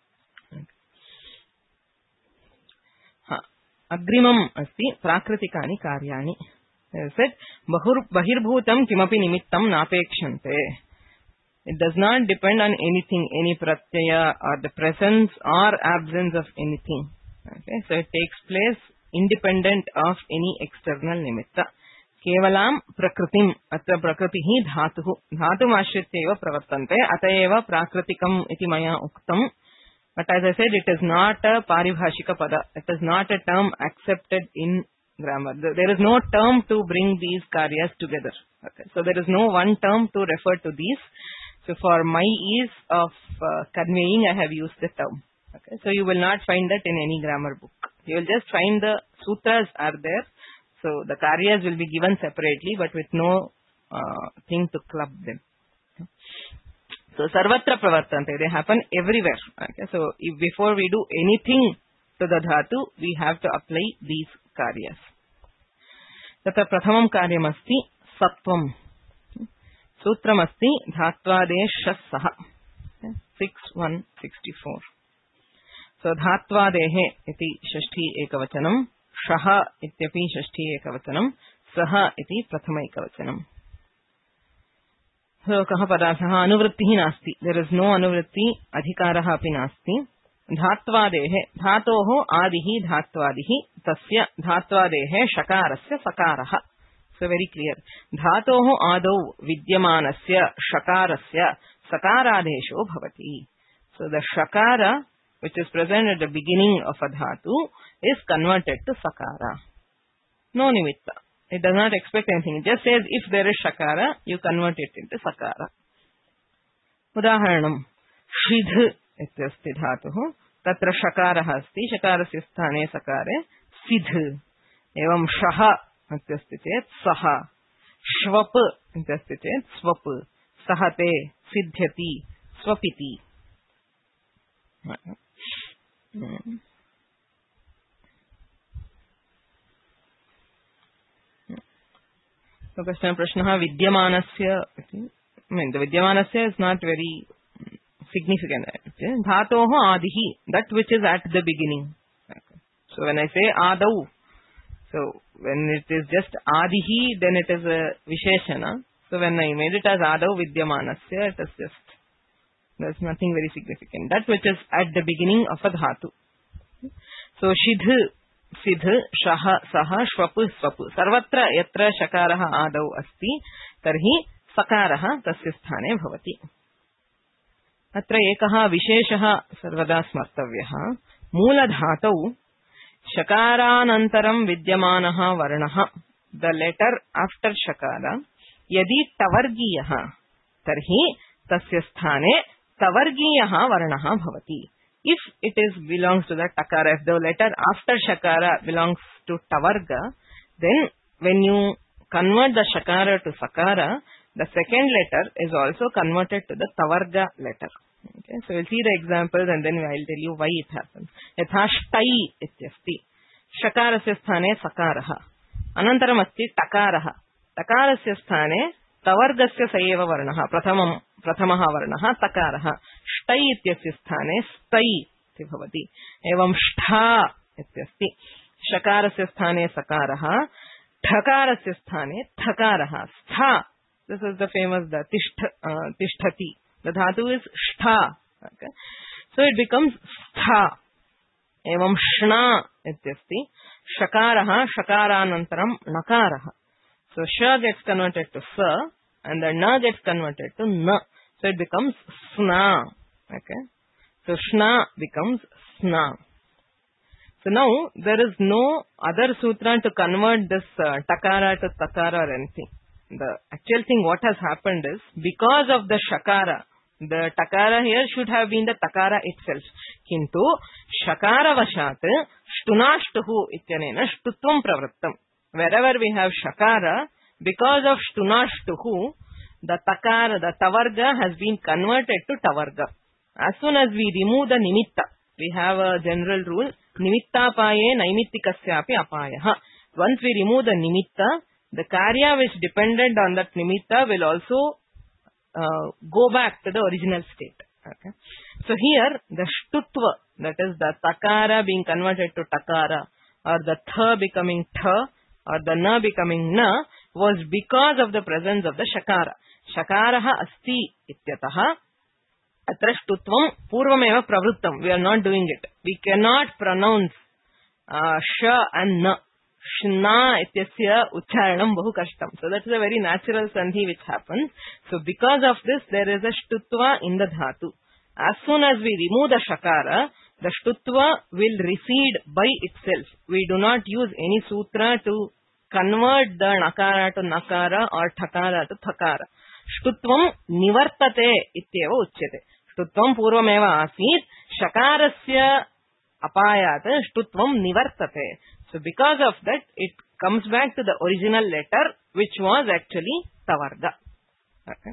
अग्रिमम् अस्ति प्राकृतिकानि कार्याणि. बहिर्भूतं किमपि निमित्तं नापेक्षन्ते. It does not depend on anything, any pratyaya or the presence or absence of anything. Okay, so it takes place independent of any external nimitta. केवलं प्रकृतिम् अत्र प्रकृतिः धातुः धातुमाश्रित्य एव प्रवर्तन्ते अत एव प्राकृतिकम् इति मया उक्तम्. But as I said, it is not a paribhashika pada. It is not a term accepted in grammar. There is no term to bring these karyas together. Okay. So there is no one term to refer to these. So for my ease of uh, conveying, I have used the term. Okay. So you will not find that in any grammar book. You will just find the sutras are there. So the karyas will be given separately, but with no uh, thing to club them. Okay. So sarvatra pravartante, they happen everywhere. Okay, so if before we do anything to the dhatu, we have to apply these karyas. Tatra prathamam karyam asti sattvam. Sutram asti dhatvadesh saha. six one sixty-four. So dhatvadehe iti shashti ekavachanam, shaha ityapi shashti ekavachanam, saha iti prathama ekavachanam. So, कः पदार्थः अनुवृत्तिः नास्ति. There is no अनुवृत्ति अधिकारः अपि नास्ति. धात्वादेः धातोः आदिः धात्वादिः तस्य धात्वादेः शकारस्य सकारः. So very clear. धातोः आदौ विद्यमानस्य शकारस्य सकारादेशो भवति. So the shakara which is present at the beginning of a dhatu is converted to sakara. No nimitta. It does not expect anything. It just says if there is shakara, you convert it into sakara. Udaharanam. Shidh ityasti dhatuh. Tatra shakarah asti. Shakarasya sthane sakare. Sidh. Evam shaha ityasti chet saha. Shvap ityasti chet swap. Sahate. Siddhyati. Swapiti. So question prashna vidyamanasya, I mean the vidyamanasya is not very significant. Okay? Dhatoho adihi, that which is at the beginning. Okay. So when I say adau, so when it is just adihi, then it is a visheshana. So when I made it as adau vidyamanasya, it is just, there's nothing very significant. That which is at the beginning of a dhatu. So shidh, sidh, shaha, saha, shvapu, swapu. Sarvatra yatra shakaraha adau asti, tarhi sakaraha tasya sthane bhavati. Atra ekaha visheshaha sarvada smartavyah. Moola dhatau shakaranantaram vidyamanaha varnaha. The letter after shakara. Yadi tavargiyaha. Tarhi tasya sthane tavargiyaha varnaha bhavati. If it is belongs to the takara, if the letter after shakara belongs to tavarga, then when you convert the shakara to sakara, the second letter is also converted to the tavarga letter. Okay, so we'll see the examples and then I'll tell you why it happens. Yatha shtai ityasti. Shakarasya sthane sakaraha. Anantaram asti takaraha. Takarasya sthane tavargasya sayeva varnaha. Prathamam प्रथमः वर्णः तकारः ष्टै इत्यस्य स्थाने stै इति भवति एवं ष्ठा इत्यस्ति शकारस्य स्थाने सकारः ठकारस्य स्थाने ठकारः स्था this is the famous the tisht uh, tishtati the dhatu is shtha okay so it becomes stha एवं shna इत्यस्ति शकारः शकारानन्तरं नकारः so sh gets converted to sa and the na gets converted to na. So it becomes sna. Okay. So shna becomes sna. So now there is no other sutra to convert this uh, takara to takara or anything. The actual thing what has happened is because of the shakara, the takara here should have been the takara itself. Kintu shakara vashat shtunashtuhu ityanena shtutvam pravrittam. Wherever we have shakara, because of shtunashtuhu, the takara, the tavarga has been converted to tavarga. As soon as we remove the nimitta, we have a general rule, nimitta apaye naimittikasyapi apayah. Once we remove the nimitta, the karya which depended on that nimitta will also uh, go back to the original state. Okay. So here, the shtutva, that is the takara being converted to takara, or the tha becoming tha, or the na becoming na, was because of the presence of the shakara. Shakaraha asti ityataha atra shtutvam purvameva pravrittam. We are not doing it. We cannot pronounce uh, sh and na. Shna ityasya ucharanam bahu kashtam. So that is a very natural sandhi which happens. So because of this, there is a shtutva in the dhatu. As soon as we remove the shakara, the shtutva will recede by itself. We do not use any sutra to convert the nakara to nakara or thakara to thakara. Shtutvam nivartate ityeva uchyate. Shtutvam purvameva asit, shakarasya apayat, shtutvam nivartate. So because of that, it comes back to the original letter, which was actually tavarga. Okay.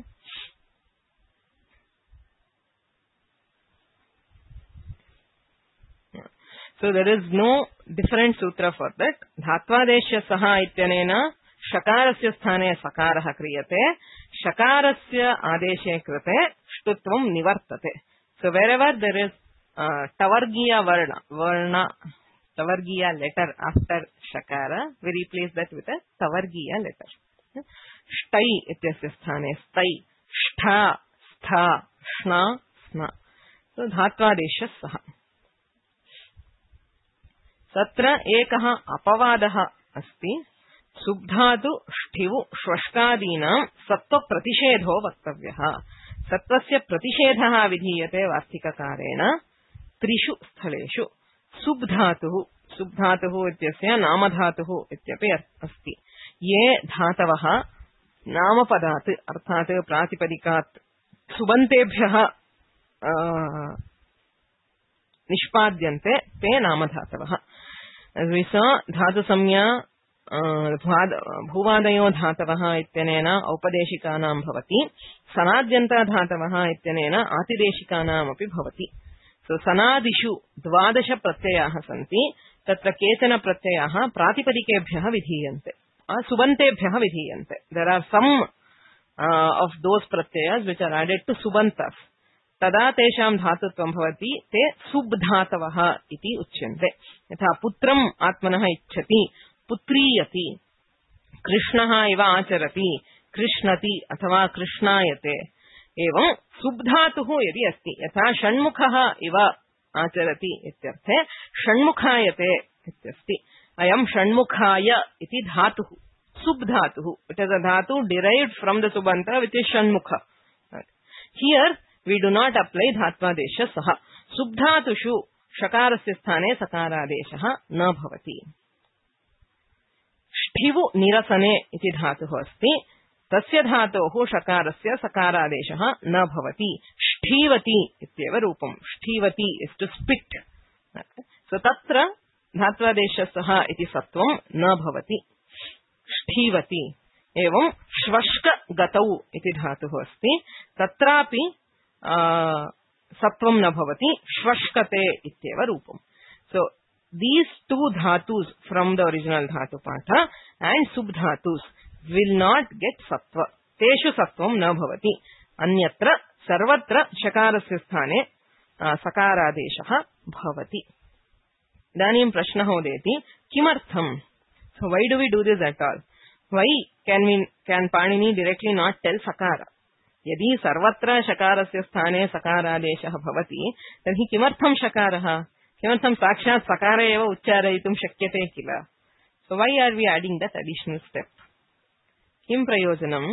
So there is no different sutra for that. Dhatvadeshya saha ityanena shakarasya sthane sakarah kriyate, shakarasya adeshe krite shtutvam nivartate. So wherever there is uh, tavargiya varna, varna, tavargiya letter after shakara, we replace that with a tavargiya letter. Shtai ityasya sthane stai, shtha, stha, shna, sna. So dhatvadeshya saha. तत्र एकः अपवादः अस्ति सुब्धातु ष्ठिवु श्वष्टादीनां सत्त्वप्रतिषेधो वक्तव्यः सत्त्वस्य प्रतिषेधः विधीयते वार्तिककारेण त्रिषु स्थलेषु सुब्धातुः सुब्धातुः इत्यस्य नामधातुः इत्यपि अस्ति ये धातवः नामपदात् अर्थात् प्रातिपदिकात् सुबन्तेभ्यः निष्पाद्यन्ते ते नामधातवः. As we saw, dhatu samya bhuvadayo dhatavah ityanena aupadeshikanam bhavati, sanadyanta dhatavah ityanena atideshikanam api bhavati. So sanadishu dvadasha pratyayah santi, tatra kechana pratyayah pratipadikebhyah vidhiyante. subantebhyah vidhiyante. There are some uh, of those pratyayas which are added to subantas. Tada tesham dhatutvam bhavati te subdhatavah iti uchyante. Yatha putram atmanah ichchati putriyati krishnaha iva acharati krishnati अथवा कृष्णायते एवं सुब्धातुः यदि अस्ति यथा षण्मुखः इव आचरति इत्यर्थे षण्मुखायते इत्यस्ति अयं षण्मुखाय इति धातुः सुब्धातुः इट इज अ धातु derived from the subanta which is Shanmukha. Here we do not apply धात्वादेश सह. सुब्धातुषु शकारस्य स्थाने सकारादेशः न भवति. ष्ठिवु निरसने इति धातुः अस्ति तस्य धातोः शकारस्य सकारादेशः न भवति. ष्ठीवति इत्येव रूपम्. ष्ठीवति is to spit. So तत्र धात्वादेशः इति सत्वं न भवति. ष्ठीवति. एवं श्वश्क गतौ इति धातुः अस्ति तत्रापि सत्वं न भवति. श्वश्कते इत्येव रूपम्. So these two dhatus from the original dhatu patha and subdhatus will not get sattva. Teshu sattvam na bhavati. Anyatra sarvatra shakarasya sthane sakaradeshah bhavati. Idanim prashnaha udeti kimartham. So why do we do this at all? Why can we can Panini directly not tell sakara? Yadi sarvatra shakarasya sthane sakaradeshah bhavati tarhi kimartham shakarah? Kimartham sakshat sakara eva uchcharayitum shakyate kila. So why are we adding that additional step? किम प्रयोजनम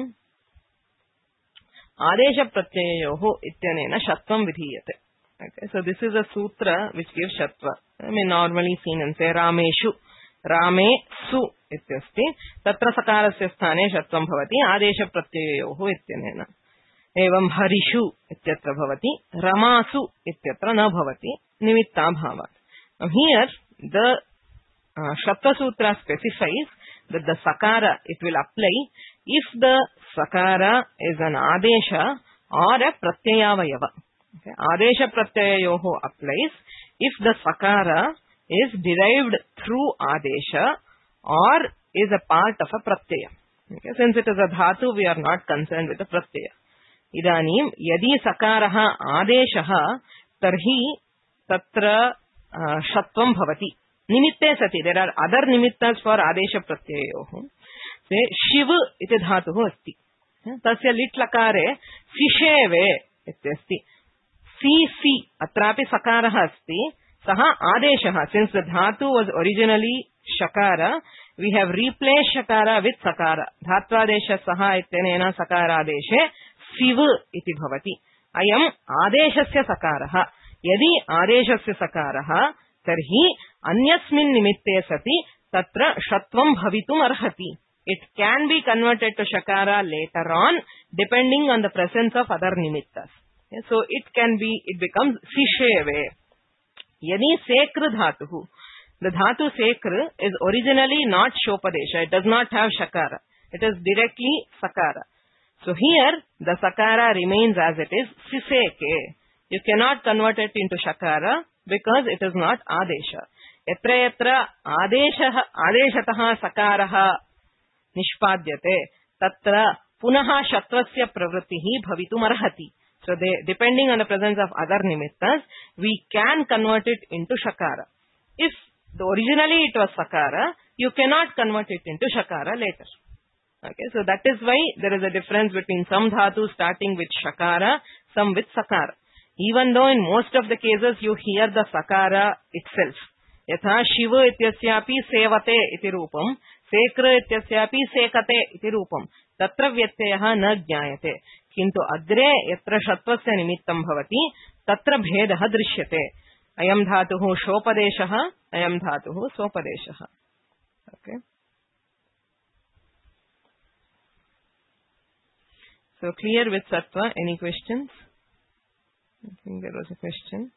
आदेश प्रत्ययोः इत्यनेन शत्वं विधीयते. Okay, so this is a sutra which gives shatva. I mean normally seen in say रामेषु रामे सु इत्यस्ति तत्र सकारस्य स्थाने शत्वं भवति आदेश प्रत्ययोः इत्यनेन. एवं हरिषु इत्यत्र भवति रमासु इत्यत्र न भवति निमित्ताभावात्. Here the uh, shatva sutra specifies that the sakara it will apply if the sakara is an adesha or a pratyayavayava. Okay. Adesha pratyayoho applies if the sakara is derived through adesha or is a part of a pratyaya. Okay. Since it is a dhatu, we are not concerned with the pratyaya. Idanim yadi sakaraha adeshaha tarhi tatra uh, shatvam bhavati. Nimitte sati. There are other nimittas for adesha pratyayoh. Say shiv iti dhatuh asti. Tasya lit lakare sisheve ityasti. Si si atrapi sakarah asti. Saha adeshaha. Since the dhatu was originally shakara, we have replaced shakara with sakara. Dhatvadesha saha ityanena sakara adeshe siv iti bhavati. Ayam adeshasya sakarah. Yadi adeshasya sakarah tarhi anyasmin nimitte sati tatra shatvam bhavitum arhati. It can be converted to shakara later on depending on the presence of other nimittas. So it can be, it becomes sisheve. Yadi sekr dhatuhu. The dhatu sekr is originally not shopadesha. It does not have shakara. It is directly sakara. So here the sakara remains as it is siseke. You cannot convert it into shakara because it is not adesha. Yatra yatra adesha adeshatah sakaraha nishpadyate tatra punaha shatvasya pravrittihi bhavitum arhati. So they, depending on the presence of other nimittas, we can convert it into shakara. If the originally it was sakara, you cannot convert it into shakara later. Okay, so that is why there is a difference between some dhatu starting with shakara, some with sakara. Even though in most of the cases you hear the sakara itself. Yatha shiva ityasyapi sevate iti rupam, sekra ityasyapi sekate iti rupam. Tatra vyatyaha na jnayate. Kintu agre yatra shatvasya nimittam bhavati, tatra bhedaha drishyate. Ayam dhatuhu shopadeshaha, ayam dhatuhu sopadeshaha. Okay. So clear with sattva. Any questions? I think there was a question.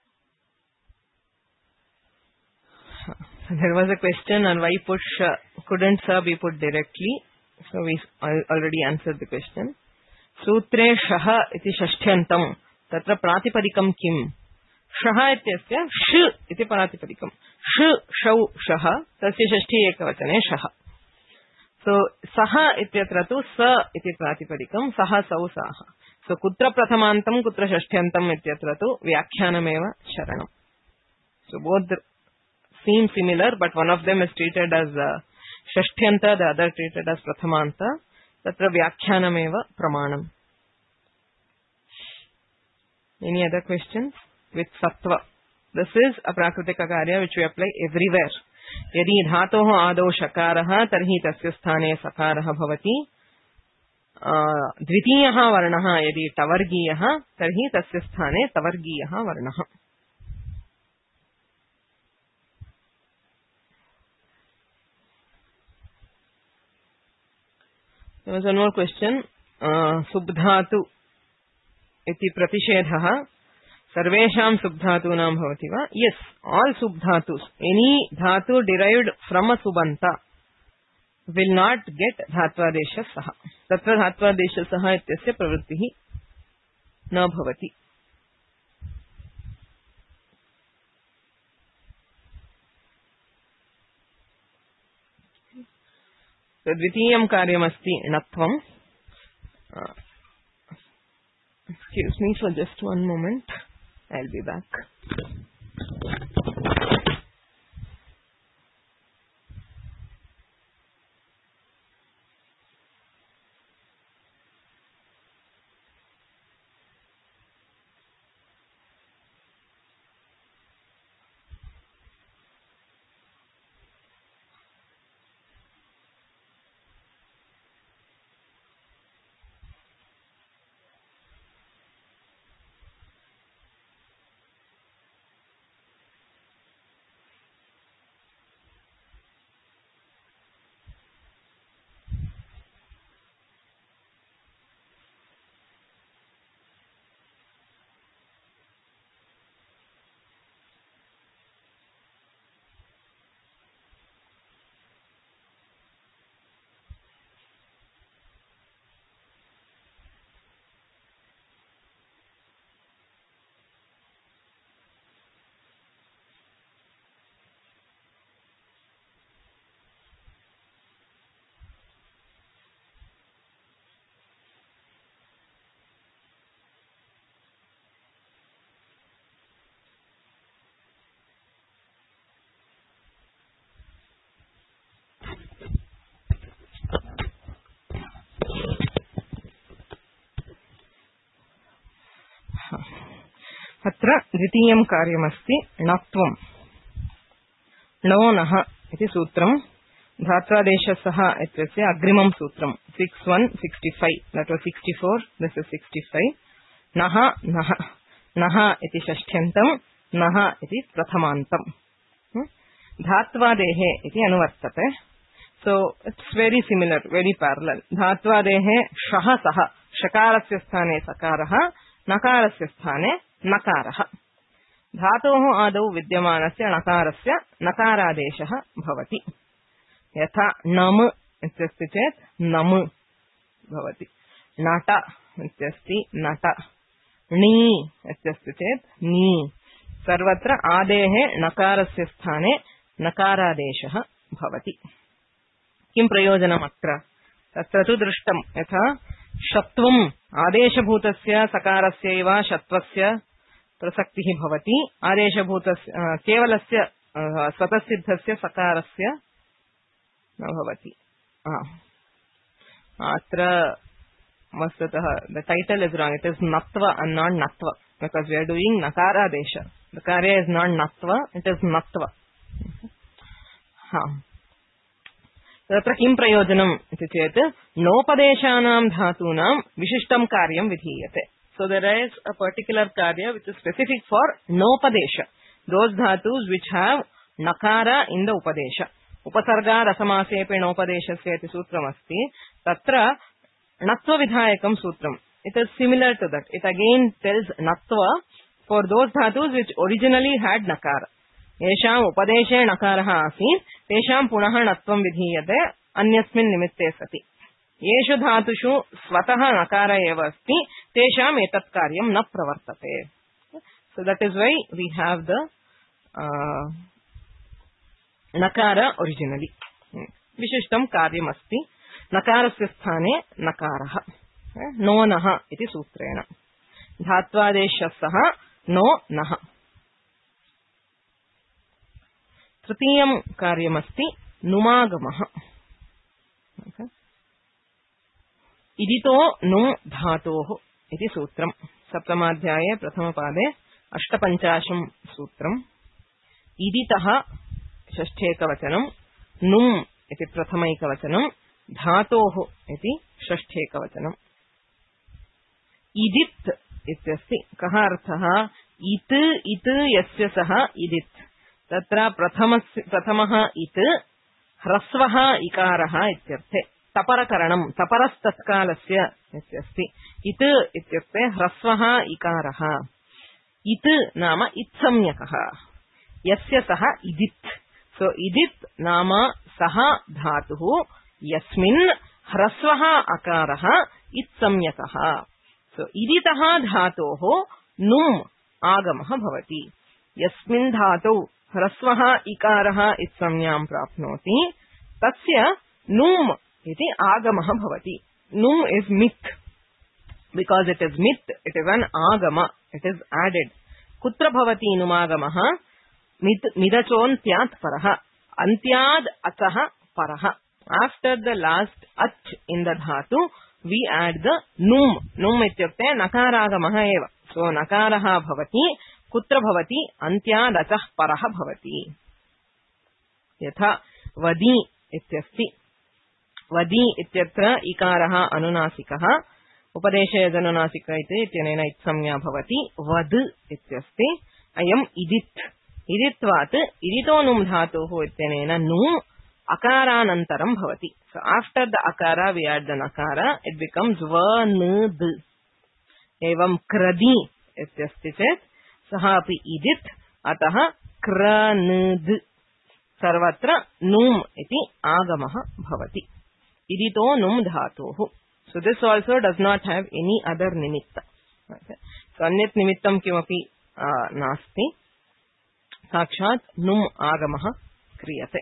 There was a question on why push uh, couldn't sir be put directly. So we already answered the question. Sutre shaha iti shashtyantam. Tatra pratipadikam kim? Shaha ityasya sh iti pratipadikam. Sh shau shaha tasya shashti ekavachane shaha. So saha ityatra tu sa iti pratipadikam saha sau saha. So kutra prathamantam kutra shashtyantam ityatra tu vyakhyanamev sharanam. So both seem similar, but one of them is treated as uh, shashtyanta, the other treated as prathamanta. Tatra vyakhyanamev pramanam. Any other questions? With sattva. This is a prakritika karya which we apply everywhere. Yadi dhatoh adau shakarah tarhi tasya sthane sakarah bhavati. Dvitiyah varnah yadi tavargiyah tarhi tasya sthane tavargiyah varnah. There was one more question. Uh, subdhatu iti pratishedhah sarvesham subdhatunam bhavati va? Yes, all subdhatus, any dhatu derived from a subanta will not get dhatvadesha saha. Tatra dhatvadesha saha ityasya pravrittihi na bhavati. Dvitiyam karyamasti natvam. Uh, excuse me for just one moment. I'll be back. अत्र द्वितीयं कार्यमस्ति णत्वं णो नः इति सूत्रं धात्वादेशसः इत्यस्य अग्रिमं सूत्रं six one sixty five that was sixty four this is sixty five नः नः नः इति षष्ठ्यन्तं नः इति प्रथमान्तं धात्वादेः इति अनुवर्तते. So it's very similar, very parallel. धात्वादेः शः सः शकारस्य स्थाने सकारः नकारस्य स्थाने नकारः. धातोः आदौ विद्यमानस्य नकारस्य नकारादेशः भवति. यथा नम इत्यस्ति चेत् नम भवति. नट इत्यस्ति नट. णी इत्यस्ति चेत् नी. सर्वत्र आदेः नकारस्य स्थाने नकारादेशः भवति. किं प्रयोजनम् अत्र? तत्र तु दृष्टम् यथा शत्वम् आदेशभूतस्य सकारस्यैव शत्वस्य प्रसक्तिः भवति. आदेशभूतस्य केवलस्य स्वतःसिद्धस्य सकारस्य न भवति. अत्र वस्तुतः the title is wrong. It is natva and not natva because we are doing nakaradesha. The karya is not natva, it is natva. ha तत्र किं प्रयोजनम् इति चेत् नोपदेशानां धातूनां विशिष्टं कार्यं विधीयते. So there is a particular karya which is specific for nopadesha. Those dhatus which have nakara in the upadesha. Upasarga rasamasepe nopadeshasya iti sutram asti. Tatra natva vidhayakam sutram. It is similar to that. It again tells natva for those dhatus which originally had nakara. येषाम् उपदेशे नकारः आसीत् तेषां पुनः नत्वं विधीयते अन्यस्मिन् निमित्ते सति. येषु धातुषु स्वतः नकार एव अस्ति तेषाम् एतत् कार्यं न प्रवर्तते. So that is why we have the uh, nakara originally. विशिष्टं कार्यम् अस्ति. नकारस्य स्थाने नकारः नो नः इति सूत्रेण धात्वादेशः नो नः। तृतीयं कार्यमस्ति नुमागमः। इदितो नुम् धातोः इति सूत्रम्। सप्तमाध्याये प्रथमपादे अष्टपञ्चाशं सूत्रम्। इदितः षष्ठेकवचनं, नुम् इति प्रथमैकवचनं, धातोः इति षष्ठेकवचनम्। इदित् इत्यस्ति कः अर्थः? इत् इत् यस्य सः इदित्। तत्र प्रथमस्य प्रथमः इत् ह्रस्वः इकारः इत्यर्थे। तपरकरणं तपरस्तत्कालस्य इत्यस्ति। इत् इत्युक्ते ह्रस्वः इकारः। इत् नाम इत्संज्ञकः यस्य सः इदित्। सो इदित् नाम सः धातुः यस्मिन् ह्रस्वः अकारः इत्संज्ञकः। सो इदितः धातोः नुम् आगमः भवति। यस्मिन् धातौ ह्रस्वः इकारः इत्संज्ञां प्राप्नोति तस्य नुम् इति आगमः भवति। नुम् इस् मित् बिकास् इट् इस् मित्, इट् इस् एन् आगम, इट् इस् एडेड्। कुत्र भवति नुमागमः? मिदचोन्त्यात् परः, अन्त्याद् अचः परः। आफ्टर् द लास्ट् अच् इन् द धातु we add the num. Num इत्युक्ते नकारागमः एव। सो नकारः भवति कुत्र भवति? अन्त्याद् अचः परः भवति। यथा वदि इत्यस्ति। वदि इत्यत्र इकारः अनुनासिकः, उपदेशे यदनुनासिक इति इत्यनेन इत्संज्ञा भवति। वद् इत्यस्ति। अयम् इदित्। इदित्वात् इदितो नुम् धातुः इत्यनेन नुम् अकारानन्तरं भवति। So after the akara we add the nakara, it becomes va-n-d. एवं क्रदि इत्यस्ति चेत् सः अपि इदित्, अतः क्र-न-द। सर्वत्र नुम् इति आगमः भवति। इदितो नुम् धातुः। So this also does not have any other nimitta. Okay. So अन्यत् निमित्तं किमपि नास्ति, साक्षात् नुम् आगमः क्रियते।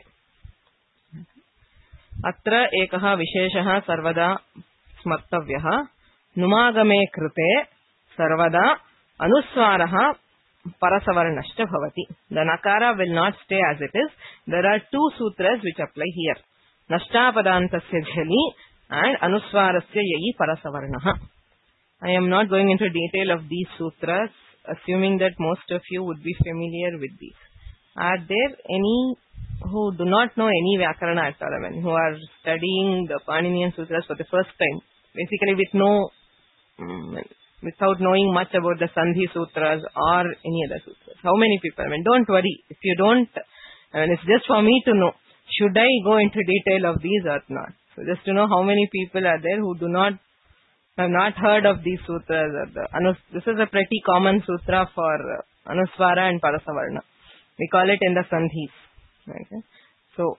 अत्र एकः विशेषः सर्वदा स्मर्तव्यः। नुमागमे कृते सर्वदा अनुस्वारः परसवर्णश्च भवति। The nakara will not stay as it is. There are two sutras which apply here. Nashtapadantasya jhali and anuswarasya yai parasavarnah. I am not going into detail of these sutras, assuming that most of you would be familiar with these. Are there any who do not know any Vyakarana at all, I mean, who are studying the Paninian Sutras for the first time, basically with no, um, without knowing much about the Sandhi Sutras or any other Sutras? How many people? I mean, don't worry. If you don't, I mean, it's just for me to know, should I go into detail of these or not? So just to know how many people are there who do not, have not heard of these Sutras. Or the, anus, this is a pretty common Sutra for uh, Anuswara and Parasavarna. We call it in the Sandhis. Okay. So,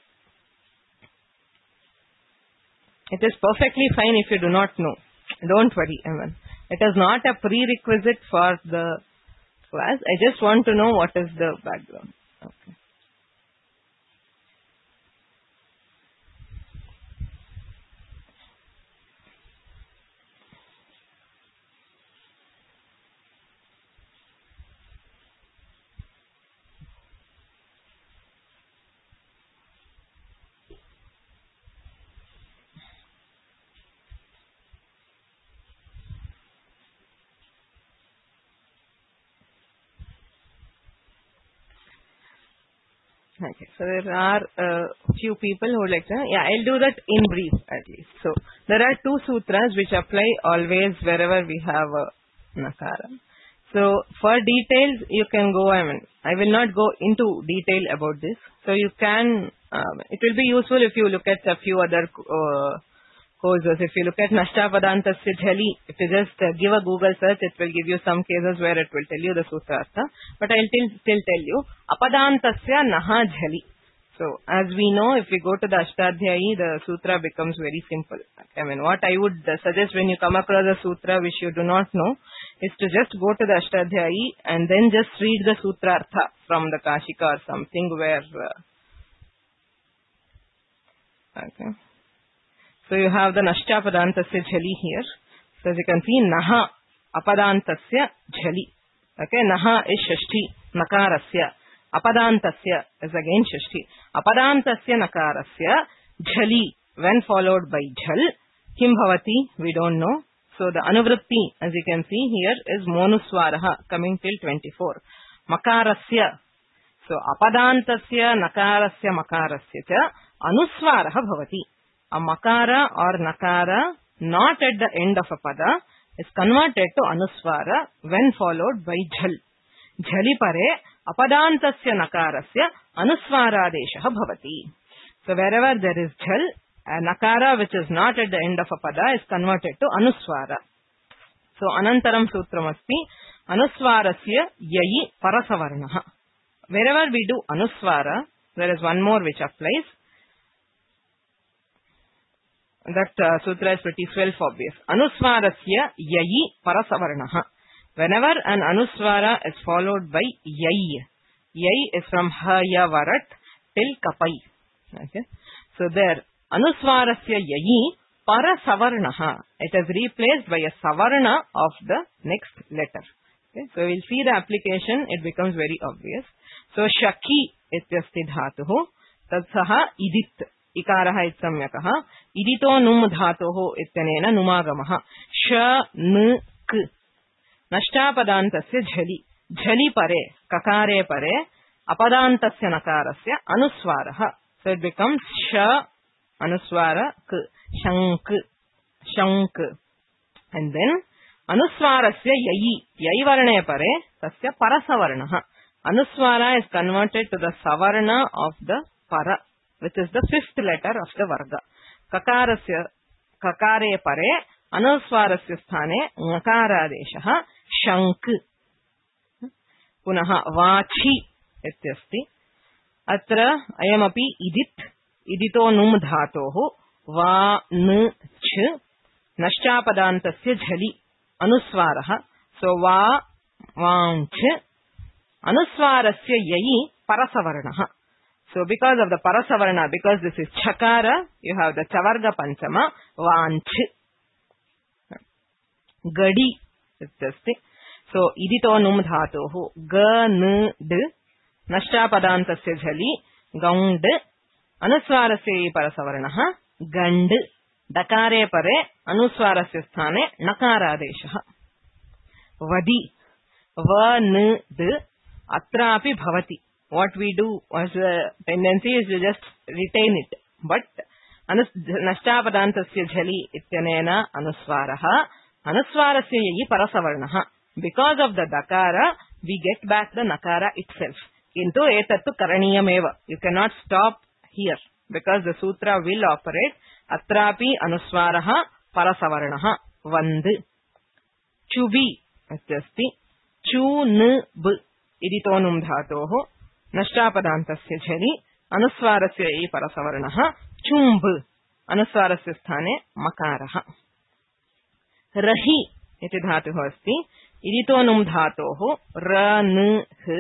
it is perfectly fine if you do not know. Don't worry, Evan. It is not a prerequisite for the class. I just want to know what is the background. Okay. Okay, so there are a uh, few people who would like to, yeah, I'll do that in brief at least. So, there are two sutras which apply always wherever we have a nakara. So, for details, you can go, I mean, I will not go into detail about this. So, you can, um, it will be useful if you look at a few other uh, courses. If you look at Nashtapadantasya jhali, if you just uh, give a Google search, it will give you some cases where it will tell you the sutra artha. But I'll still, still tell you, Apadantasya naha jhali. So, as we know, if we go to the Ashtadhyayi, the sutra becomes very simple. I mean, what I would suggest when you come across a sutra which you do not know, is to just go to the Ashtadhyayi and then just read the sutra artha from the Kashika or something where... Uh, okay. So you have the Nashta Padantasya Jhali here. So as you can see, Naha Apadantasya Jhali. Okay, Naha is Shashti, Nakarasya. Apadantasya is again Shashti. Apadantasya Nakarasya Jhali, when followed by Jhal. Kim Bhavati, we don't know. So the Anuvritti, as you can see here, is Monuswaraha, coming till twenty-four. Makarasya. So Apadantasya Nakarasya Makarasya cha Anuswaraha Bhavati. A Makara or Nakara not at the end of a pada is converted to Anuswara when followed by Jhal. Jhali pare Apadantasya Nakarasya Anuswaradeshaha Bhavati. So wherever there is Jhal, a Nakara which is not at the end of a pada is converted to Anuswara. So Anantaram Sutramasti Anuswarasya Yayi Parasavarnaha. Wherever we do Anuswara, there is one more which applies. That uh, sutra is pretty self-obvious. Anuswarasya Yayi Parasavarnaha. Whenever an Anuswara is followed by Yai, Yai is from Haya Varat till Kapai. Okay. So there, Anuswarasya Yayi Parasavarnaha. It is replaced by a Savarna of the next letter. Okay. So we'll see the application, it becomes very obvious. So Shaki ityasti dhatuhu tatsaha idit. Ikaraha itsamyakaha. Idito num dhatoho ityanena numagamaha. Sh n k. Nashtapadantasya jhali. Jhali pare, kakare pare, apadantasya nakarasya anuswaraha. So it becomes sh anuswara k. Shank. Shank. And then anuswarasya yayi. Yayi varane pare, tasya parasavarnaha. Anuswara is converted to the savarna of the para, which is the fifth letter of the varga. Kakarasya, kakare pare, anuswarasya sthane, ngakaradeshaha, shank. Punaha, vachi, ityasti. Atra, ayamapi idit, idito num dhatoho, va, n, ch, nashtapadantasya jhali, anuswaraha. So, va, vanch, Anuswarasya Yayi Parasavarnaha. So because of the Parasavarna, because this is Chakara, you have the Chavarga Panchama, Vanch. Gadi. So Idito Num Dhatohu, Ga N D, Nashtapadantasya Jhali, Gaund, Anuswarasya Yayi Parasavarnaha, Gand, Dakare Pare, Anuswarasya Sthane, Nakaradeshaha. Vadi, Va N D, Atrapi bhavati. What we do as a tendency is to just retain it. But nashtapadantasya jhali ityanena anuswaraha. Anuswarasya yayi parasavarnaha. Because of the dakara, we get back the nakara itself. Into etattu karaniyameva. You cannot stop here. Because the sutra will operate. Atrapi anuswaraha parasavarnaha. Vand. Chubi. Atyasti. Chu n b. Iditonum dhatoho, nashtapadantasya jhali, anuswarasya yayi parasavarnaha, chumb, anuswarasya sthane, makaraha. Rahi, iti dhatuho asti, iditonum dhatoho, ra n h,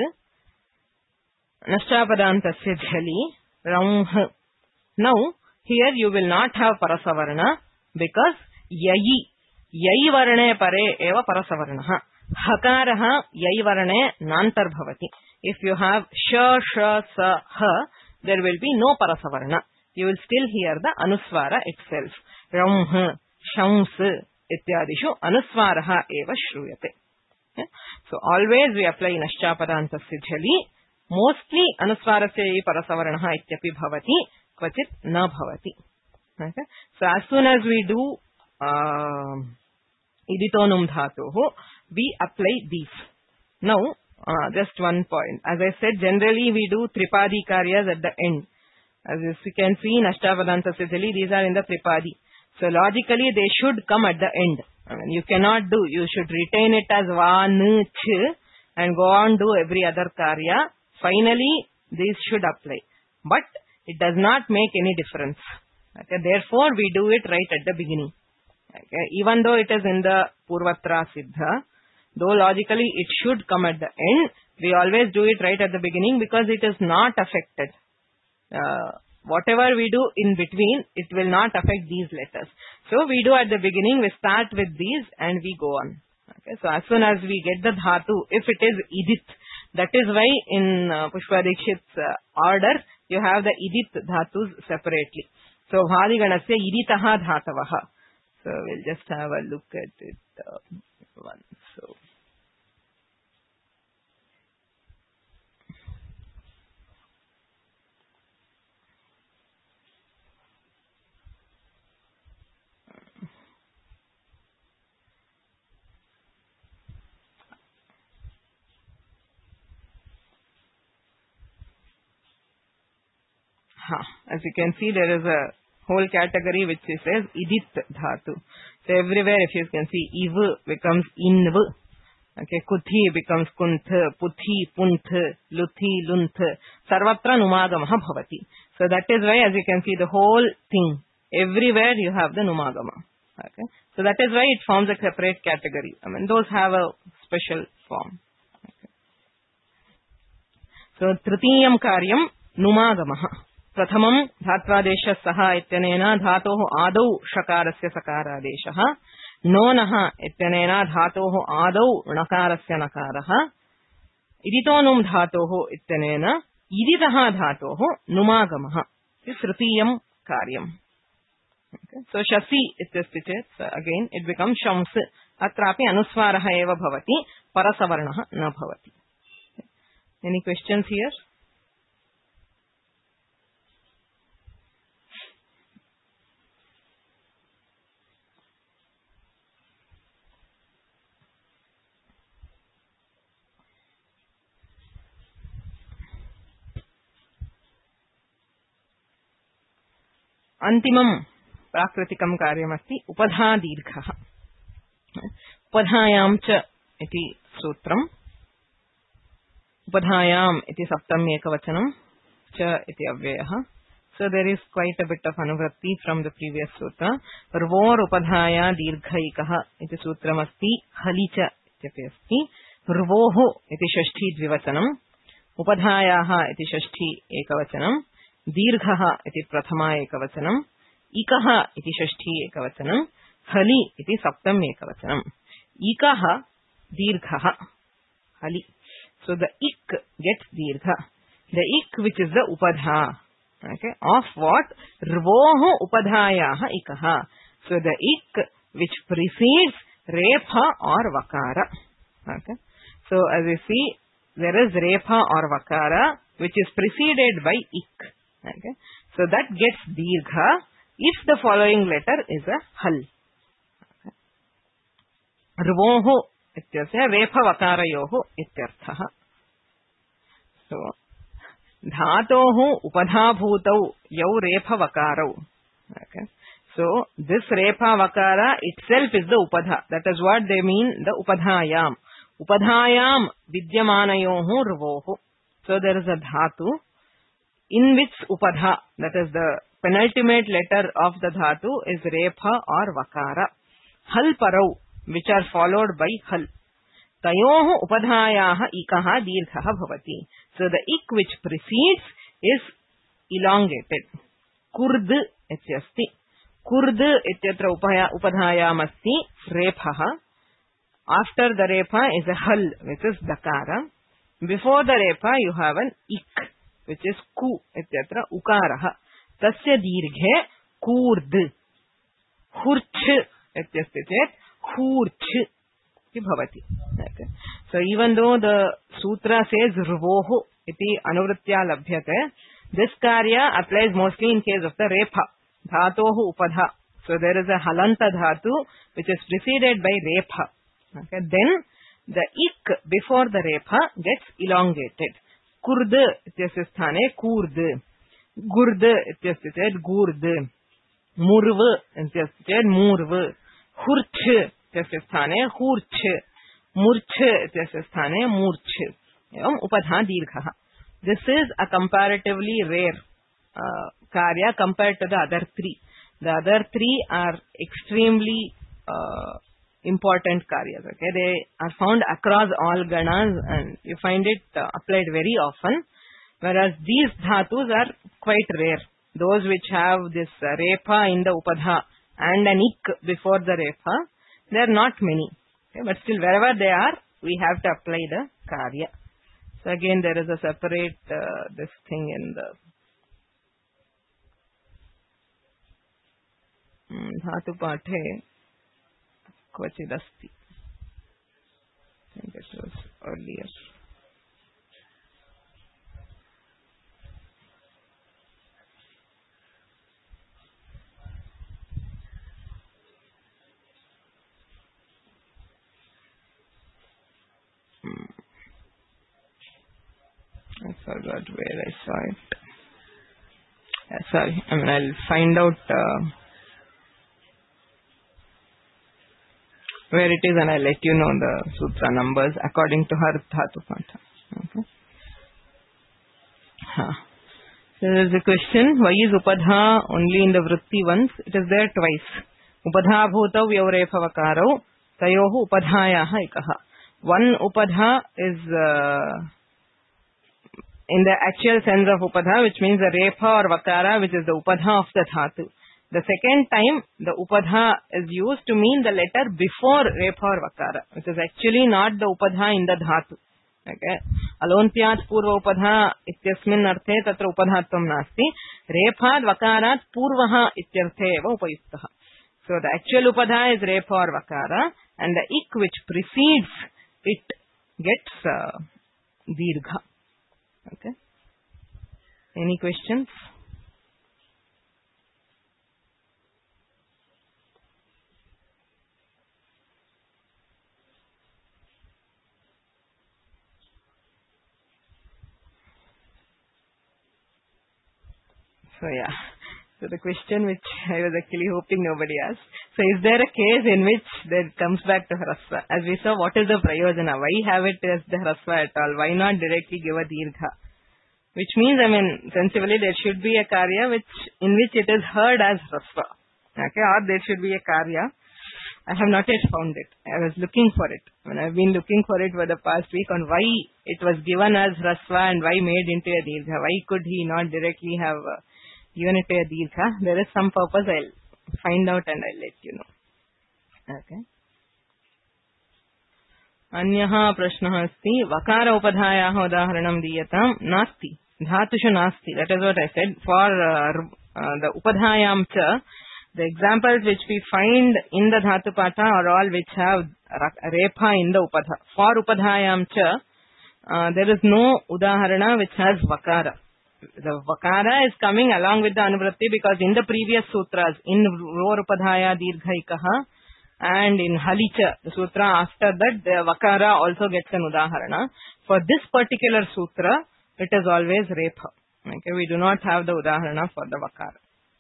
nashtapadantasya jhali, ramh. Now, here you will not have parasavarna, because yayi, yayi varane pare eva parasavarnaha. Hakaraha yaivarane nantar bhavati. If you have sha, sha, sa, ha, there will be no parasavarna. You will still hear the anuswara itself. Ramh, shams, ityadishu anuswaraha eva shruyate. Okay? So always we apply nashtapadantasya jhali. Mostly anuswarasya yayi parasavarnaha ityapi bhavati, kvachit na bhavati. Okay? So as soon as we do uh, iditonum dhatoho, we apply these. Now, uh, just one point. As I said, generally we do tripadi karyas at the end. As you can see, nashtapadantasya jhali, these are in the tripadi. So logically, they should come at the end. I mean, you cannot do. You should retain it as va, n, ch, and go on do every other karya. Finally, these should apply. But it does not make any difference. Okay? Therefore, we do it right at the beginning. Okay? Even though it is in the Purvatra Siddha, though logically it should come at the end, we always do it right at the beginning because it is not affected. Uh, whatever we do in between, it will not affect these letters. So we do at the beginning, we start with these and we go on. Okay, so as soon as we get the dhatu, if it is idit, that is why in uh, Pushpa Dikshit's uh, order, you have the idit dhatus separately. So Bhadiganasya iditaha dhatavaha. So we'll just have a look at it uh, once. So. As you can see, there is a whole category which says idit dhatu. So everywhere, if you can see, iv becomes inv. Okay, kuthi becomes kuntha, puthi puntha, luthi luntha. Sarvatra numagamaha bhavati. So that is why, as you can see, the whole thing, everywhere you have the numagama. Okay, so that is why it forms a separate category. I mean, those have a special form. Okay. So tritiyam karyam numagamaha. प्रथमं धात्वादेशः सः इत्यनेन धातोः आदौ षकारस्य सकारादेशः नोनः इत्यनेन धातोः आदौ णकारस्य नकारः इदितोनुं धातोः इत्यनेन इदितः धातोः नुमागमः तृतीयं कार्यम्. सो शसि इत्यस्ति चेत् अगेन इट बिकम्स शंस्. अत्रापि अनुस्वारः एव भवति, परसवर्णः न भवति. Any questions here? अंतिमं प्राकृतिकं कार्यमस्ति उपधा दीर्घः. उपधायां च इति सूत्रम्. उपधायाम् इति सप्तमी एकवचनं, च इति अव्ययः. So there is quite a bit of anuvratti from the previous sutra. Rvor upadhaya dirghaikah iti sutramasti halicha ityapि अस्ति. Rvoh iti षष्ठी द्विवचनम्, उpadhaयाः इति षष्ठी एकवचनम्, दीर्घः इति प्रथमा एकवचनम्, इकः इति षष्ठी एकवचनम्, हलि इति सप्तम एकवचनम्. इकः दीर्घः, हलि. So the ik gets dirgha. The ik which is the upadha. Okay, of what? Rvoh upadhayaha ikaha. So the ik which precedes repha or vakara. Okay. So as you see, there is repha or vakara which is preceded by ik. Okay. So that gets dirgha if the following letter is a hal. Okay. Rvoh ityasya repha vakarayoh ityarthah. So dhatoh upadhabhutau yau repha vakarau. Okay. So this repha vakara itself is the upadha. That is what they mean, the upadhayam. Upadhayam vidyamanayoh rvoh. So there is a dhatu in which upadha, that is the penultimate letter of the dhatu, is repha or vakara. Hal parau, which are followed by hal. Tayoh upadhayaha ikaha dirghaha bhavati. So the ik which precedes is elongated. Kurd ityasti. Kurd ityatra upadhayam asti rephaha. After the repha is a hal, which is dakara. Before the repha you have an ik, which is ku ityatra ukaraha. Tasya dirghe kurd. Hurch ityasti chet hurch bhavati. Okay. So even though the sutra says rvoh iti anuvritya labhyate, this karya applies mostly in case of the repha. Dhatoh upadha. So there is a halanta dhatu which is preceded by repha. Okay. Then the ik before the repha gets elongated. Kurd ityasya sthane kurd. Gurd ityasya ched gurd. Murv ityasya ched murv. Hurch इत्यस्य स्थाने हूर्च, मूर्छ इत्यस्य स्थाने मूर्छ. एवं उपधा दीर्घः. This is a comparatively rare uh, karya compared to the other three. The other three are extremely uh, important karyas. Okay, they are found across all ganas and you find it uh, applied very often. Whereas these dhatus are quite rare. those which have this uh, repa in the upadha and an ik before the repa, they are not many. Okay? But still, wherever they are, we have to apply the karya. So again, there is a separate uh, this thing in the dhatu pathe kvachidasti. I think it was earlier. I forgot where I saw it. Yeah, sorry, I mean I'll find out uh, where it is and I'll let you know the sutra numbers according to her dhatu patha. Okay. Huh. So there is a question, why is upadha only in the vritti once? It is there twice. Upadha bhutav yavrephavakarau tayohu upadhayaha ikaha. One upadha is uh, in the actual sense of upadha, which means the repa or vakara, which is the upadha of the dhatu. The second time, the upadha is used to mean the letter before repa or vakara, which is actually not the upadha in the dhatu. Okay. Alontiyat purva upadha ityasmin arte tatra upadhatvam nasti. Repad vakarat purvaha ityarthe eva upayuktaha. So the actual upadha is repa or vakara, and the ik which precedes it gets uh, dirgha. Okay. Any questions? So yeah. So the question which I was actually hoping nobody asked. So is there a case in which that comes back to Hrasva? As we saw, what is the prayojana? Why have it as the Hrasva at all? Why not directly give a dirgha? Which means, I mean, sensibly there should be a karya which, in which it is heard as Hrasva. Okay, or there should be a karya. I have not yet found it. I was looking for it. I mean, I've been looking for it for the past week on why it was given as Hrasva and why made into a dirgha. Why could he not directly have uh, given it a dirgha? There is some purpose. I'll find out and I'll let you know. Okay. Anyaha prashnaha asti vakara upadhayaha udaharanam diyatam nasti dhatushu nasti. That is what I said. For uh, uh, the upadhayam cha, the examples which we find in the dhatu patha are all which have repa in the upadha. For upadhayam cha, uh, there is no udaharana which has vakara. The vakara is coming along with the anuvritti because in the previous sutras, in Rorupadhaya Dirghaikaha and in Halicha, the sutra after that, the vakara also gets an udaharana. For this particular sutra, it is always repa. Okay, we do not have the udaharana for the vakara.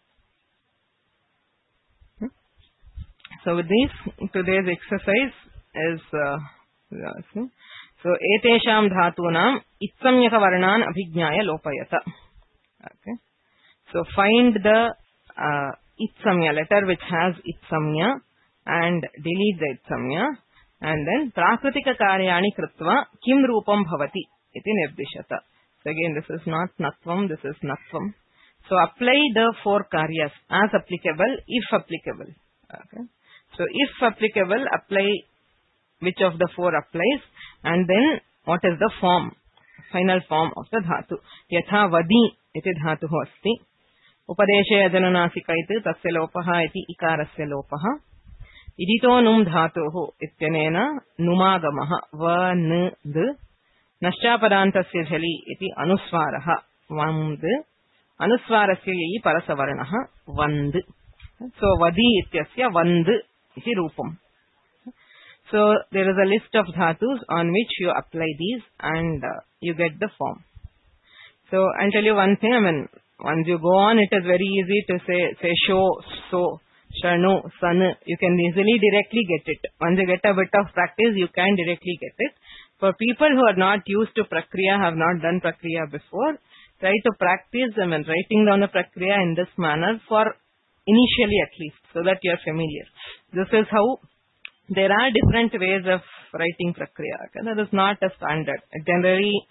Hmm? So with this, today's exercise is uh, so etesham dhatunam itsamyaka varnan abhijnaya lopayata. Okay. So find the uh, itsamya letter which has itsamya and delete the itsamya, and then prakritika karyani kritva kim rupam bhavati iti nirdishata. So again, this is not natvam, this is natvam. So apply the four karyas as applicable, if applicable. Okay. So if applicable, apply which of the four applies, and then what is the form, final form of the dhatu. Yatha vadi iti dhatu asti. Upadeshe ajananasika iti tasya lopaha iti ikarasya lopaha. Idito num dhatuhu ityanena numagamaha va n d. Naschapadantasya jali iti anuswaraha vand. Anuswarasya yi parasavaranaha vand. So vadi ityasya vand iti rupam. So there is a list of dhatus on which you apply these and uh, you get the form. So I'll tell you one thing, I mean, once you go on, it is very easy to say, say sho, so, shanu, san, you can easily directly get it. Once you get a bit of practice, you can directly get it. For people who are not used to prakriya, have not done prakriya before, try to practice, I mean, writing down a prakriya in this manner for initially at least, so that you are familiar. This is how. There are different ways of writing prakriya. Okay? That is not a standard. Generally,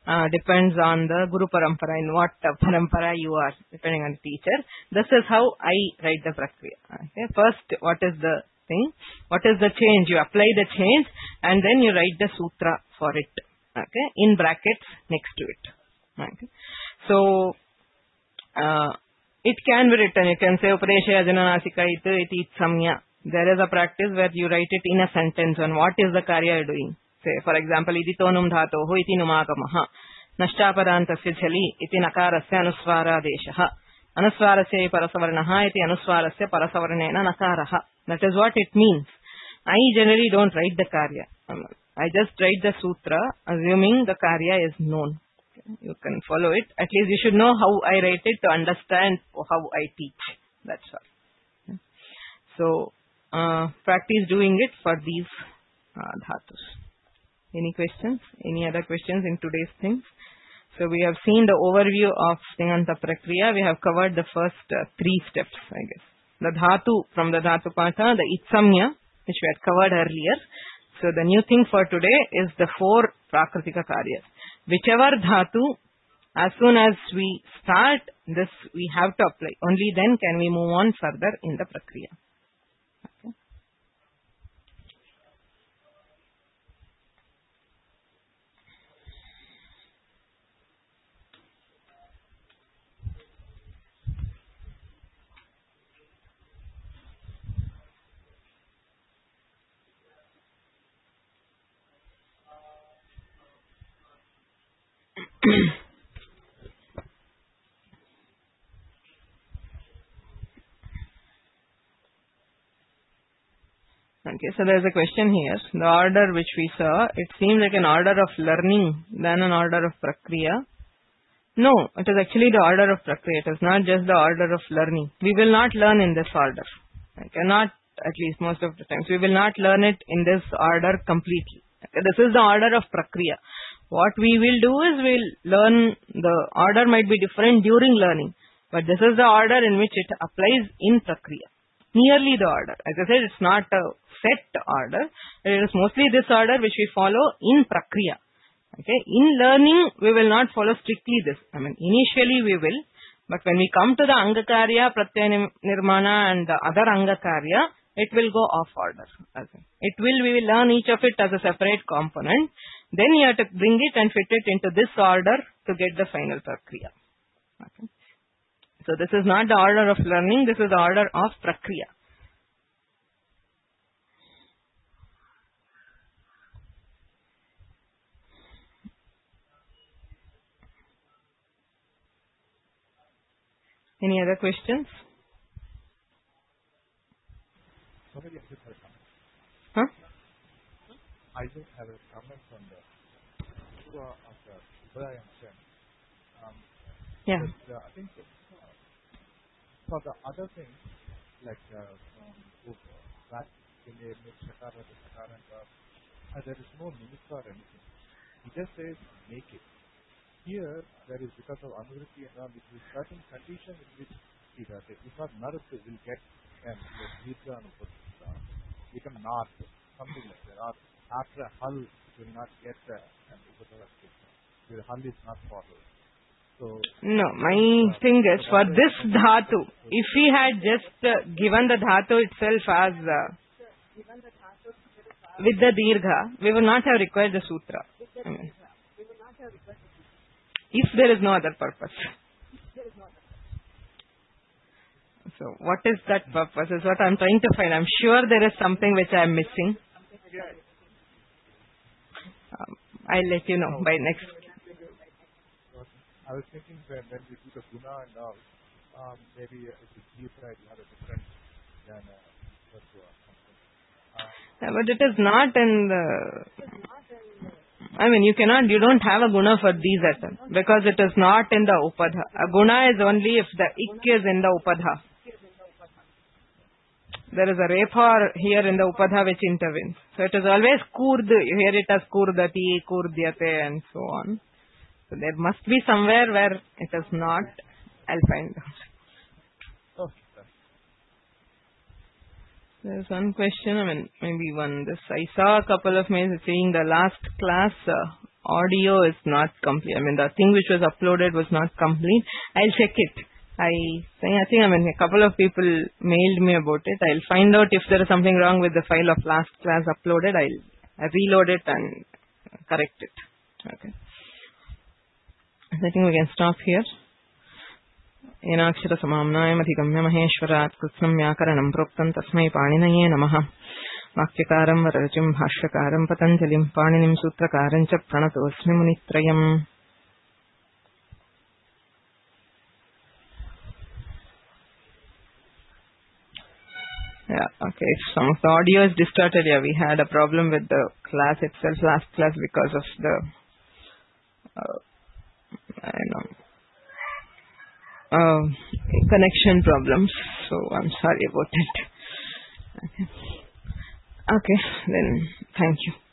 uh, depends on the Guru Parampara, in what uh, Parampara you are, depending on the teacher. This is how I write the Prakriya. Okay? First, what is the thing? What is the change? You apply the change and then you write the sutra for it. Okay? In brackets next to it. Okay? So, uh, it can be written. You can say Upadeshaya Jananasika iti iti samya. There is a practice where you write it in a sentence on what is the karya you are doing. Say, for example, iditonum dhatoho iti numagamaha. Nashtapadantasya jali iti nakarasya anuswaradeshaha. Anuswarasya parasavarnaha iti anuswarasya parasavarnena nakaraha. That is what it means. I generally don't write the karya. I just write the sutra, assuming the karya is known. You can follow it. At least you should know how I write it to understand how I teach. That's all. So, uh, practice doing it for these uh, dhatus. Any questions? Any other questions in today's things? So, we have seen the overview of Singanta Prakriya. We have covered the first uh, three steps, I guess. The dhatu from the dhatu patha, the itsamya, which we had covered earlier. So, the new thing for today is the four prakritika karyas. Whichever dhatu, as soon as we start this, we have to apply. Only then can we move on further in the prakriya. Okay. Okay, so there is a question here. The order which we saw, it seems like an order of learning than an order of prakriya. No, it is actually the order of prakriya. It is not just the order of learning. We will not learn in this order. I cannot, at least most of the times, we will not learn it in this order completely. Okay, this is the order of prakriya. What we will do is we'll learn, the order might be different during learning, but this is the order in which it applies in prakriya. Nearly the order. As I said, it's not a set order. It is mostly this order which we follow in prakriya. Okay. In learning, we will not follow strictly this. I mean, initially we will, but when we come to the Angakarya, Pratyaya Nirmana and the other Angakarya, it will go off order. It will, we will learn each of it as a separate component. Then you have to bring it and fit it into this order to get the final prakriya. Okay. So this is not the order of learning, this is the order of prakriya. Any other questions? Somebody just have a comment. Huh? I just have a comment on the Surah of the Ibrahim Shem. Um, yeah. But, uh, I think uh, for the other things, like uh, um, that in a Shakara, the Shakara, and uh, there is no nimitta or anything. He just says, make it. Here, there is because of Anuvritti and all, it is certain conditions in which he does it. If not, Narasa will get and the Dheergha Anupatita become Nath, something like that. Or after a Hal, it will not get uh, an Upadara Krishna. The Hal is not followed. So, no, my uh, thing is, for this dhatu, if he had just uh, given the dhatu itself as uh, with the Dheergha, we would not have required the sutra. I mean, if there is no other purpose. So, what is that purpose is what I am trying to find. I am sure there is something which I am missing. Um, I will let you know by next. I was thinking when, when we do the guna and all, um, maybe if it's Gita, it will have a different than uh, Tattva or something. Uh, yeah, but it is not in the... I mean, you cannot, you don't have a guna for these at all, because it is not in the upadha. A guna is only if the ik is in the upadha. There is a repa here in the upadha which intervenes. So it is always kurd. You hear it as kurdati, kurdyate and so on. So there must be somewhere where it is not. I'll find out. okay. There's one question, I mean, maybe one. This I saw a couple of mails saying the last class, uh, audio is not complete. I mean, the thing which was uploaded was not complete. I'll check it. I think, I think, I mean, a couple of people mailed me about it. I'll find out if there is something wrong with the file of last class uploaded. I'll, I'll reload it and correct it. Okay. I think we can stop here. येनाक्षर समाम्नायम् अधिगम्य महेश्वरात् कृत्स्नं व्याकरणं प्रोक्तं तस्मै पाणिनये नमः. वाक्यकारं वररुचिं भाष्यकारं पतञ्जलिं पाणिनिं सूत्रकारं च प्रणतोऽस्मि मुनित्रयम्. Yeah, okay. Some of the audio is distorted. Yeah, we had a problem with the class itself, last class, because of the, uh, I know, uh, connection problems. So I'm sorry about it. Okay. Okay, then thank you.